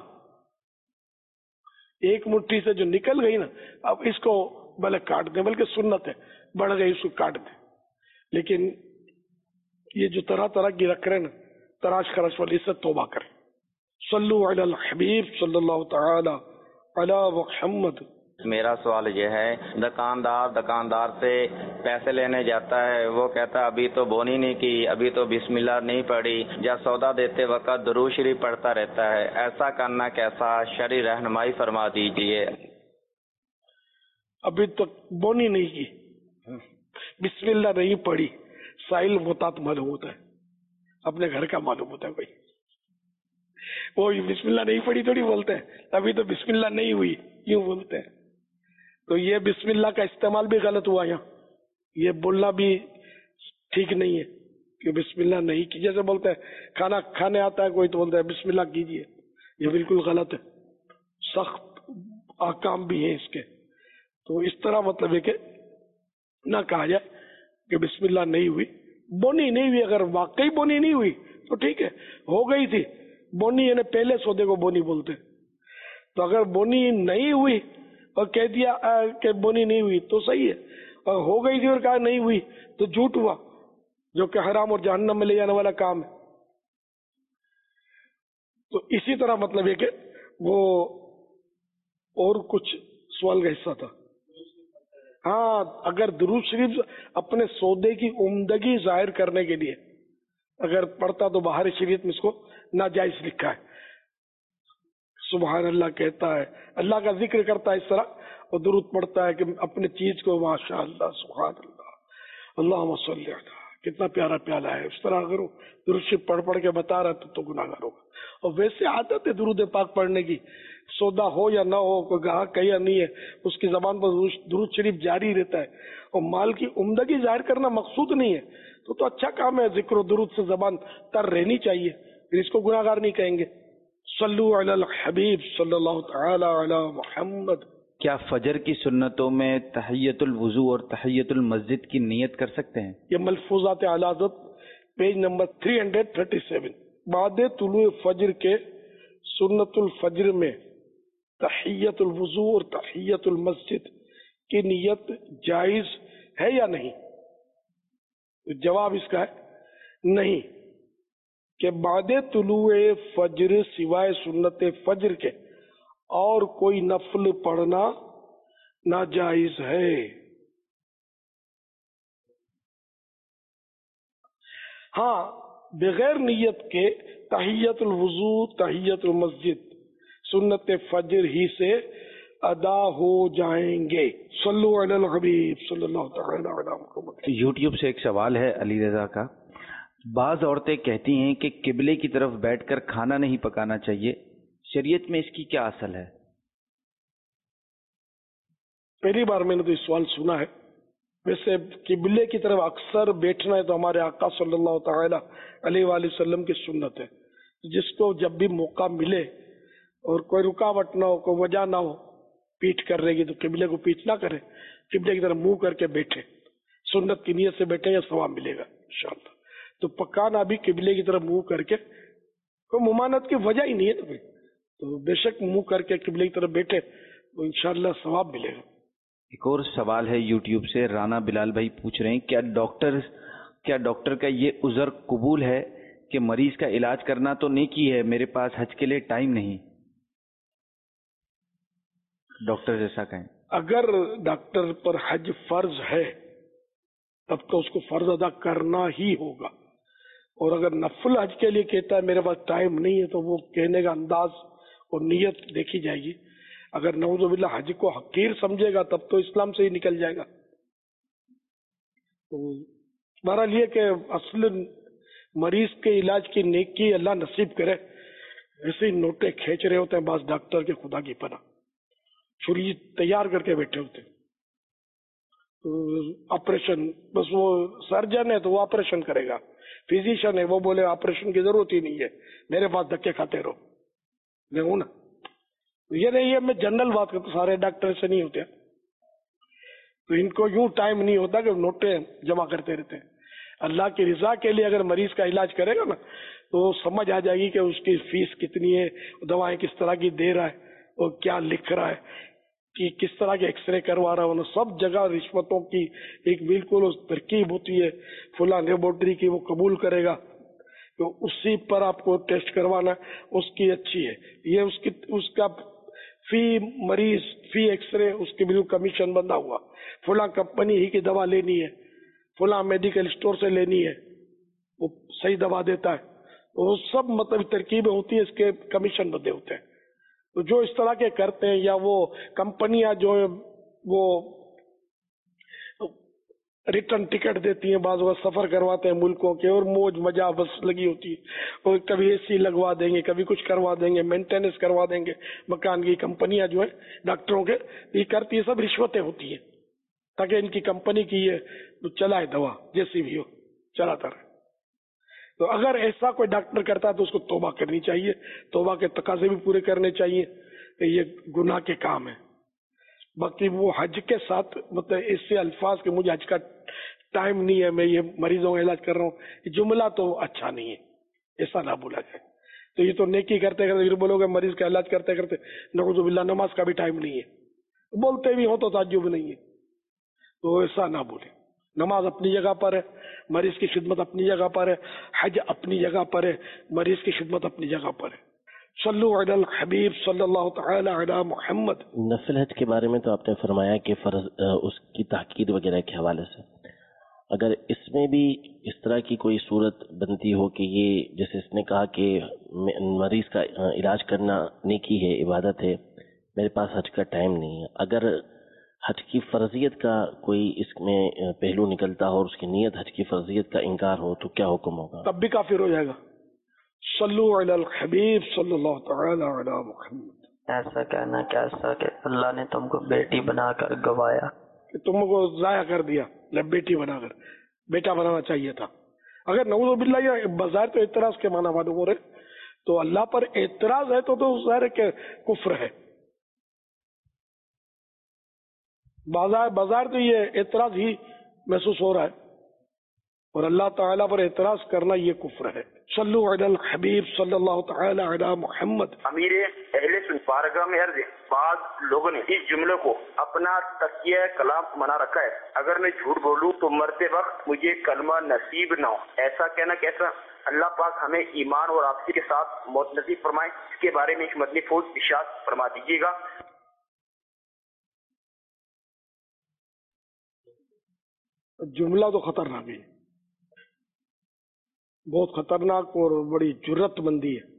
ایک مٹھی سے جو نکل گئی نا، اب اس کو بھلے کاٹ دیں، بلکہ سنت ہے بڑھ گئی اس کو کاٹ دیں. لیکن یہ جو طرح طرح کی رکھ رہے ہیں نا تراش خراش والی، اس سے توبہ کریں. صلو علی الحبیب صلی اللہ تعالی علی محمد. میرا سوال یہ ہے، دکاندار سے پیسے لینے جاتا ہے، وہ کہتا ہے ابھی تو بونی نہیں کی، ابھی تو بسم اللہ نہیں پڑھی، یا سودا دیتے وقت درود شریف پڑھتا رہتا ہے، ایسا کرنا کیسا؟ شرعی رہنمائی فرما دیجیے. ابھی تک بونی نہیں کی، بسم اللہ نہیں پڑھی، سائل محتاط معلوم ہوتا ہے، اپنے گھر کا معلوم ہوتا ہے. بھائی وہ بسم اللہ نہیں پڑھی تھوڑی بولتے ہیں، ابھی تو بسم اللہ نہیں ہوئی یوں بولتے ہیں. تو یہ بسم اللہ کا استعمال بھی غلط ہوا، یہاں یہ بولنا بھی ٹھیک نہیں ہے کہ بسم اللہ نہیں کی. جیسے بولتے ہیں کھانا کھانے آتا ہے کوئی تو بولتا ہے بسم اللہ کیجیے، یہ بالکل غلط ہے، سخت احکام بھی ہیں اس کے. تو اس طرح مطلب ہے کہ نہ کہا جائے کہ بسم اللہ نہیں ہوئی، بونی نہیں ہوئی. اگر واقعی بونی نہیں ہوئی تو ٹھیک ہے، ہو گئی تھی بونی، یعنی پہلے سودے کو بونی بولتے. تو اگر بونی نہیں ہوئی اور کہہ دیا کہ بونی نہیں ہوئی تو صحیح ہے، اور ہو گئی تھی اور کہا نہیں ہوئی تو جھوٹ ہوا، جو کہ حرام اور جہنم میں لے جانے والا کام ہے. تو اسی طرح مطلب ہے کہ وہ اور کچھ سوال کا حصہ تھا. ہاں، اگر درود شریف اپنے سودے کی عمدگی ظاہر کرنے کے لیے اگر پڑھتا تو باہر شریعت میں اس کو ناجائز لکھا ہے. سبحان اللہ کہتا ہے، اللہ کا ذکر کرتا ہے اس طرح، اور درود پڑھتا ہے کہ اپنے چیز کو ماشاء اللہ سبحان اللہ اللہم صلی علی، کتنا پیارا پیالہ ہے، اس طرح اگر درود شریف پڑھ پڑھ کے بتا رہا تو گناہگار ہوگا. اور ویسے عادت ہے درود پاک پڑھنے کی، سودا ہو یا نہ ہو، کوئی گاہک کہیا نہیں ہے، اس کی زبان پر درود شریف جاری رہتا ہے. اور مال کی عمدگی ظاہر کرنا مقصود نہیں ہے تو اچھا کام ہے، ذکر و درود سے زبان تر رہنی چاہیے، پھر اس کو گناہگار نہیں کہیں گے. صلو علی الحبیب صلی اللہ تعالی علی محمد. کیا فجر کی سنتوں میں تحیت الوضو اور تحیت المسجد کی نیت کر سکتے ہیں؟ یہ ملفوظات اعلی حضرت پیج نمبر 337. بعد طلوع فجر کے سنت الفجر میں تحیت الوضو اور تحیت المسجد کی نیت جائز ہے یا نہیں؟ جواب اس کا ہے نہیں، کہ بعد طلوع فجر سوائے سنت فجر کے اور کوئی نفل پڑھنا ناجائز ہے. ہاں، بغیر نیت کے تحیت الوضو تحیت المسجد سنت فجر ہی سے ادا ہو جائیں گے. صلو علی الحبیب صلی اللہ تعالی علی محمد. یوٹیوب سے ایک سوال ہے علی رضا کا. بعض عورتیں کہتی ہیں کہ قبلے کی طرف بیٹھ کر کھانا نہیں پکانا چاہیے، شریعت میں اس کی کیا اصل ہے؟ پہلی بار میں نے تو یہ سوال سنا ہے. ویسے قبلے کی طرف اکثر بیٹھنا ہے تو ہمارے آقا صلی اللہ تعالی علیہ وآلہ وسلم کی سنت ہے. جس کو جب بھی موقع ملے اور کوئی رکاوٹ نہ ہو، کوئی وجہ نہ ہو پیٹ کر رہے گی تو قبلے کو پیٹ نہ کرے، قبلے کی طرف منہ کر کے بیٹھے، سنت کی نیت سے بیٹھے یا ثواب ملے گا انشاءاللہ. تو پکانا بھی قبلے کی طرف منہ کر کے، کوئی ممانعت کی وجہ ہی نہیں ہے نا، تو بے شک منہ کر کے قبلے کی طرف بیٹھے تو انشاءاللہ ثواب ملے گا. ایک اور سوال ہے یوٹیوب سے، رانا بلال بھائی پوچھ رہے ہیں کیا ڈاکٹر کا یہ عذر قبول ہے کہ مریض کا علاج کرنا تو نیکی ہے، میرے پاس حج کے لیے ٹائم نہیں؟ ڈاکٹر جیسا کہیں. اگر ڈاکٹر پر حج فرض ہے تب تو اس کو فرض ادا کرنا ہی ہوگا. اور اگر نفل حج کے لیے کہتا ہے میرے پاس ٹائم نہیں ہے تو وہ کہنے کا انداز اور نیت دیکھی جائے گی. اگر نعوذ باللہ حج کو حقیر سمجھے گا تب تو اسلام سے ہی نکل جائے گا. تو بہرحال یہ کہ اصل مریض کے علاج کی نیکی اللہ نصیب کرے. ایسے ہی نوٹے کھینچ رہے ہوتے ہیں بعض ڈاکٹر کے، خدا کی پناہ. چھری تیار کر کے بیٹھے ہوتے. آپریشن بس وہ سرجن ہے تو وہ آپریشن کرے گا, فزیشین ہے وہ بولے آپریشن کی ضرورت ہی نہیں ہے, میرے پاس دھکے کھاتے رہو. میں ہوں نا, یہ نہیں ہے میں جنرل بات کرتا, سارے ڈاکٹر سے نہیں ہوتے, تو ان کو یوں ٹائم نہیں ہوتا کہ نوٹیں جمع کرتے رہتے ہیں. اللہ کی رضا کے لیے اگر مریض کا علاج کرے گا نا تو سمجھ آ جائے گی کہ اس کی فیس کتنی ہے, دوائیں کس طرح کی دے رہا ہے, اور کیا لکھ رہا ہے, کہ کس طرح کے ایکس رے کروا رہا ہے. سب جگہ رشوتوں کی ایک بالکل ترکیب ہوتی ہے, فلاں لیبورٹری کی وہ قبول کرے گا تو اسی پر آپ کو ٹیسٹ کروانا اس کی اچھی ہے. یہ اس کا فی مریض فی ایکس رے اس کی بالکل کمیشن بندہ ہوا, فلاں کمپنی ہی کی دوا لینی ہے, فلاں میڈیکل اسٹور سے لینی ہے, وہ صحیح دوا دیتا ہے. وہ سب مطلب ترکیبیں ہوتی ہیں, اس کے کمیشن بندے ہوتے ہیں. تو جو اس طرح کے کرتے ہیں, یا وہ کمپنیاں جو وہ ریٹرن ٹکٹ دیتی ہیں, بعض وقت سفر کرواتے ہیں ملکوں کے, اور موج مزہ بس لگی ہوتی ہے, اور کبھی اے سی لگوا دیں گے, کبھی کچھ کروا دیں گے, مینٹیننس کروا دیں گے مکان کی. کمپنیاں جو ہیں ڈاکٹروں کے یہ کرتی ہیں, سب رشوتیں ہوتی ہیں تاکہ ان کی کمپنی کی یہ چلائے دوا جیسی بھی ہو چلاتا رہے. تو اگر ایسا کوئی ڈاکٹر کرتا ہے تو اس کو توبہ کرنی چاہیے, توبہ کے تقاضے بھی پورے کرنے چاہیے کہ یہ گناہ کے کام ہے. باقی وہ حج کے ساتھ مطلب اس سے الفاظ کہ مجھے حج کا ٹائم نہیں ہے, میں یہ مریضوں کا علاج کر رہا ہوں, یہ جملہ تو اچھا نہیں ہے, ایسا نہ بولا جائے. تو یہ تو نیکی کرتے کرتے پھر بولو گے مریض کا علاج کرتے کرتے نعوذ باللہ نماز کا بھی ٹائم نہیں ہے, بولتے بھی ہو تو تعجب نہیں ہے. تو ایسا نہ بولے. نماز اپنی جگہ پر ہے, مریض کی خدمت اپنی جگہ پر ہے, حج اپنی جگہ پر ہے, مریض کی خدمت اپنی جگہ پر ہے. صلو علی الحبیب صلی اللہ تعالی علی محمد. نفل حج کے بارے میں تو آپ نے فرمایا کہ فرض اس کی تاکید وغیرہ کے حوالے سے, اگر اس میں بھی اس طرح کی کوئی صورت بنتی ہو کہ یہ جیسے اس نے کہا کہ مریض کا علاج کرنا نیکی ہے, عبادت ہے, میرے پاس حج کا ٹائم نہیں ہے, اگر حج کی فرضیت کا کوئی اس میں پہلو نکلتا ہو اور اس کی نیت حج کی فرضیت کا انکار ہو تو کیا حکم ہوگا؟ تب بھی کافر ہو جائے گا. صلو علی الحبیب صلی اللہ تعالی علی محمد. ایسا کہنا کیسا کہ اللہ نے تم کو بیٹی بنا کر گوایا, کہ تم کو ضائع کر دیا, بیٹی بنا کر, بیٹا بنانا چاہیے تھا. اگر نعوذ باللہ یہ بظاہر تو اعتراض کے معنی معلوم ہو رہے, تو اللہ پر اعتراض ہے تو ظاہر ہے کہ کفر ہے. بازار تو یہ اعتراض ہی محسوس ہو رہا ہے, اور اللہ تعالیٰ پر اعتراض کرنا یہ کفر ہے. صلو علی الحبیب صلی اللہ تعالی علی محمد. امیر اہل سنت بارگاہ میں عرض ہے, بعض لوگوں نے اس جملے کو اپنا تقیہ کلام بنا رکھا ہے, اگر میں جھوٹ بولوں تو مرتے وقت مجھے کلمہ نصیب نہ ہو. ایسا کہنا کیسا؟ اللہ پاک ہمیں ایمان اور آپسی کے ساتھ موت نصیب فرمائے. اس کے بارے میں ایک مدنی فوج ارشاد فرما دیجیے گا. جملہ تو خطرناک ہے, بہت خطرناک اور بڑی جرت مندی ہے.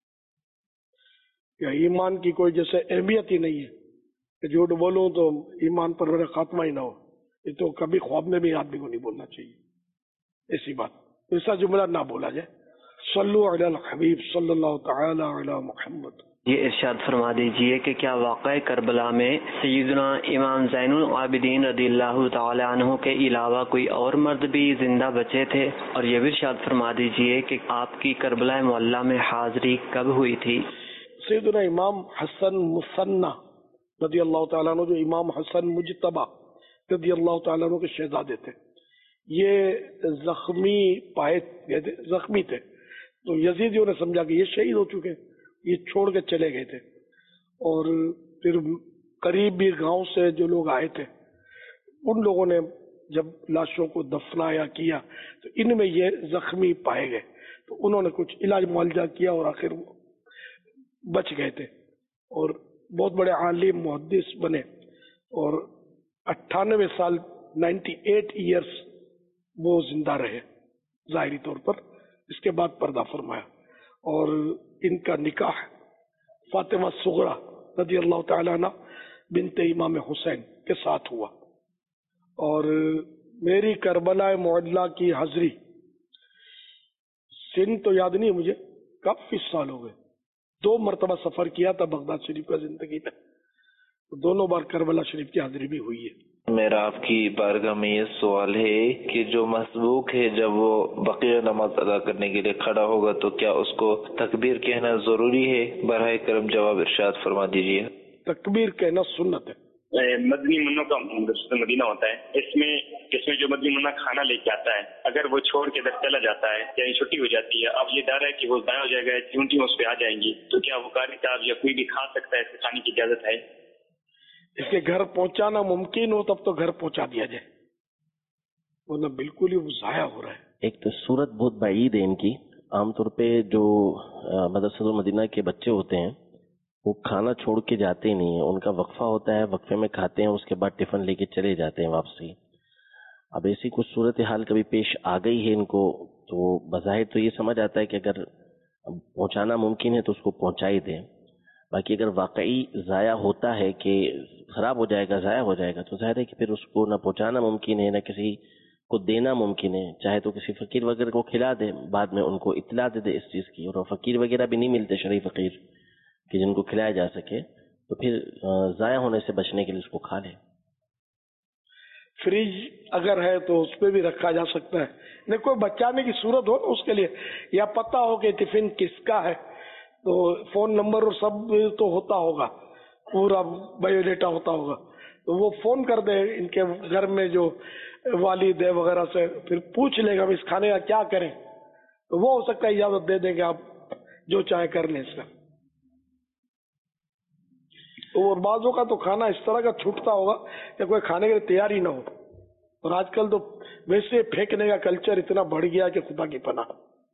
کہ ایمان کی کوئی جیسے اہمیت ہی نہیں ہے کہ جھوٹ بولوں تو ایمان پر میرا خاتمہ ہی نہ ہو. یہ تو کبھی خواب میں بھی آدمی کو نہیں بولنا چاہیے ایسی بات, ایسا جملہ نہ بولا جائے. صلو علی الحبیب صلی اللہ تعالی علی محمد. یہ ارشاد فرما دیجئے کہ کیا واقعہ کربلا میں سیدنا امام زین العابدین رضی اللہ تعالی عنہ کے علاوہ کوئی اور مرد بھی زندہ بچے تھے؟ اور یہ بھی ارشاد فرما دیجئے کہ آپ کی کربلا معلیٰ میں حاضری کب ہوئی تھی؟ سیدنا امام حسن مثنی رضی اللہ تعالیٰ عنہ, جو امام حسن مجتبی رضی اللہ تعالیٰ عنہ کے شہزادے تھے, یہ زخمی پائے گئے تھے, زخمی تھے. تو یزیدیوں نے سمجھا کہ یہ شہید ہو چکے, یہ چھوڑ کے چلے گئے تھے. اور پھر قریبی گاؤں سے جو لوگ آئے تھے, ان لوگوں نے جب لاشوں کو دفنایا کیا تو ان میں یہ زخمی پائے گئے. تو انہوں نے کچھ علاج معالجہ کیا اور آخر بچ گئے تھے, اور بہت بڑے عالم محدث بنے, اور 98 سال 98 ایئرس وہ زندہ رہے ظاہری طور پر. اس کے بعد پردہ فرمایا, اور ان کا نکاح فاطمہ صغرا رضی اللہ تعالیٰ عنہ بنت امام حسین کے ساتھ ہوا. اور میری کربلا معلیٰ کی حاضری سن تو یاد نہیں مجھے, کافی سال ہو گئے. 2 مرتبہ سفر کیا تھا بغداد شریف کا زندگی میں, دونوں بار کربلا شریف کی حاضری بھی ہوئی ہے. میرا آپ کی بارگاہ میں یہ سوال ہے کہ جو مسبوق ہے جب وہ بقیہ نماز ادا کرنے کے لیے کھڑا ہوگا تو کیا اس کو تکبیر کہنا ضروری ہے؟ براہ کرم جواب ارشاد فرما دیجیے. تکبیر کہنا سنت ہے. مدنی منوں کا مدینہ ہوتا ہے، اس میں جو مدنی منا کھانا لے کے آتا ہے اگر وہ چھوڑ کے ادھر چلا جاتا ہے یعنی چھٹی ہو جاتی ہے، اب یہ ڈر ہے کہ وہ ضائع ہو جائے گا، چونٹیاں اس پہ آ جائیں گی، تو کیا وہ قاری صاحب یا کوئی بھی کھا سکتا ہے؟ اس کے کھانے کی اجازت ہے؟ اس کے گھر پہنچانا ممکن ہو تب تو گھر پہنچا دیا جائے، ورنہ بالکل ہی وہ ضائع ہو رہا ہے. ایک تو صورت بہت بعید ہے ان کی. عام طور پہ جو مدرسۃ المدینہ کے بچے ہوتے ہیں وہ کھانا چھوڑ کے جاتے ہی نہیں ہیں، ان کا وقفہ ہوتا ہے، وقفے میں کھاتے ہیں، اس کے بعد ٹفن لے کے چلے جاتے ہیں واپسی. اب ایسی کچھ صورتحال کبھی پیش آ گئی ہے ان کو تو بظاہر تو یہ سمجھ آتا ہے کہ اگر پہنچانا ممکن ہے تو اس کو پہنچا ہی دیں. باقی اگر واقعی ضائع ہوتا ہے کہ خراب ہو جائے گا، ضائع ہو جائے گا، تو ظاہر ہے کہ پھر اس کو نہ پہنچانا ممکن ہے نہ کسی کو دینا ممکن ہے. چاہے تو کسی فقیر وغیرہ کو کھلا دے، بعد میں ان کو اطلاع دے دے اس چیز کی. اور فقیر وغیرہ بھی نہیں ملتے شرعی فقیر کہ جن کو کھلایا جا سکے، تو پھر ضائع ہونے سے بچنے کے لیے اس کو کھا لے. فریج اگر ہے تو اس پہ بھی رکھا جا سکتا ہے. نہیں کوئی بچانے کی صورت ہو اس کے لیے، یا پتہ ہو کہ ٹفن کس کا ہے تو فون نمبر اور سب تو ہوتا ہوگا، پورا بایو ڈیٹا ہوتا ہوگا، تو وہ فون کر دے ان کے گھر میں جو والد ہے وغیرہ سے، پھر پوچھ لے گا اس کھانے کا کیا کریں، تو وہ ہو سکتا ہے اجازت دے دیں گے آپ جو چاہے کر لیں اس کا. اور بعضوں کا تو کھانا اس طرح کا چھوٹتا ہوگا کہ کوئی کھانے کے لیے تیار ہی نہ ہو. اور آج کل تو ویسے پھینکنے کا کلچر اتنا بڑھ گیا کہ خدا کی پناہ.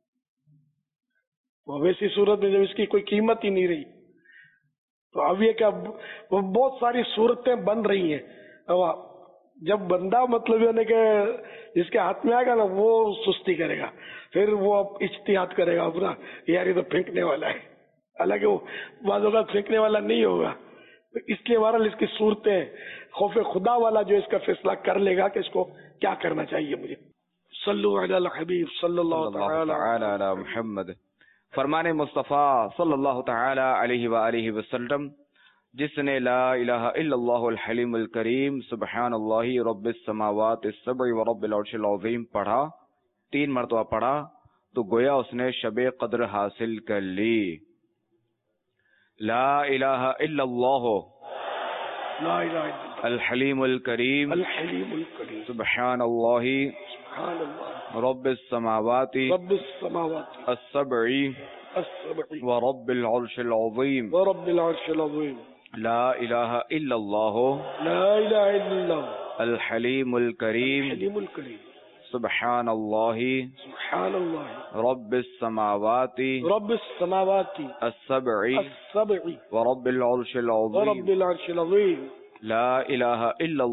ویسی صورت میں جب اس کی کوئی قیمت ہی نہیں رہی تو اب یہ کہ وہ بہت ساری صورتیں بن رہی ہیں. جب بندہ مطلب یعنی کہ جس کے ہاتھ میں آئے گا نا وہ سستی کرے گا، پھر وہ اجتہاد کرے گا اپنا یار یہ تو پھینکنے والا ہے، حالانکہ وہ بعض اوقات پھینکنے والا نہیں ہوگا. اس لیے بہرحال اس کی صورتیں خوف خدا والا جو اس کا فیصلہ کر لے گا کہ اس کو کیا کرنا چاہیے. مجھے صلو علی الحبیب صلی اللہ تعالی علی محمد. فرمان مصطفیٰ صلی اللہ تعالی علیہ وآلہ وسلم، جس نے لا الہ الا اللہ الحلیم الکریم سبحان اللہ رب السماوات السبع ورب العرش العظیم پڑھا، 3 مرتبہ پڑھا، تو گویا اس نے شب قدر حاصل کر لی. لا الہ الا اللہ الحلیم الکریم سبحان اللہ رب السماوات السبع ورب العرش العظیم. لا الہ الا اللہ الحلیم الکریم سبحان اللہ رب السماوات السبع ورب العرش العظیم. لا الہ الا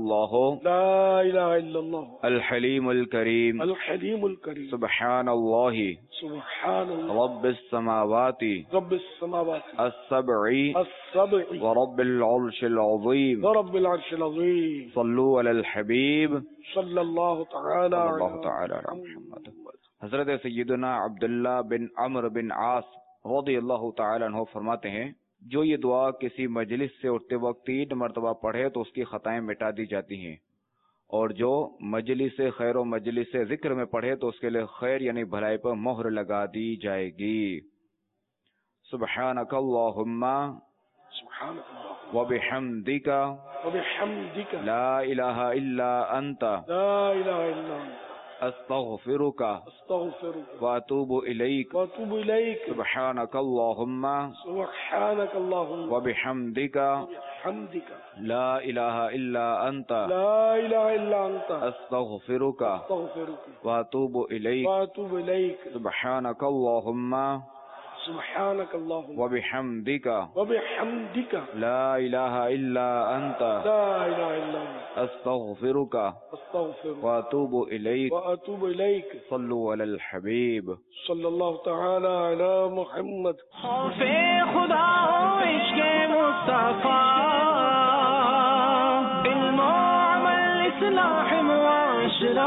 اللہ الحلیم الکریم سبحان اللہ رب السماوات السبع ورب العرش العظیم. صلو علی الحبیب صلی اللہ تعالی علی محمد. حضرت سیدنا عبداللہ بن عمرو بن عاص رضی اللہ تعالی عنہ فرماتے ہیں، جو یہ دعا کسی مجلس سے اٹھتے وقت 3 مرتبہ پڑھے تو اس کی خطائیں مٹا دی جاتی ہیں، اور جو مجلس خیر و مجلس ذکر میں پڑھے تو اس کے لیے خیر یعنی بھلائی پر مہر لگا دی جائے گی. سبحانک اللہم وبحمدک لا الہ الا انت استغفرک واتوب الیک. سبحانک اللہم وبحمدک لا الہ الا انت استغفرک واتوب الیک. سبحانک اللہم وبحمدک لا الہ الا انت استغفرک واتوب الیک. صلو علی الحبیب صلی اللہ تعالی علی محمد. خوف خدا و عشق مصطفیٰ، علم و عمل اصلاح معاشرہ،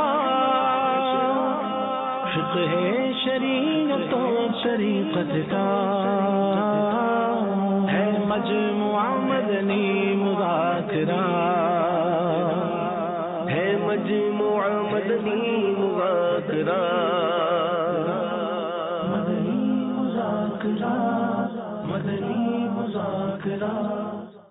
فقہ شریعت و شریعت کا ہے مجموعہ مدنی مظاہرہ. مذاکرہ ہے مجموعہ مدنی مذاکرہ مدنی مذاکرہ مدنی مذاکرہ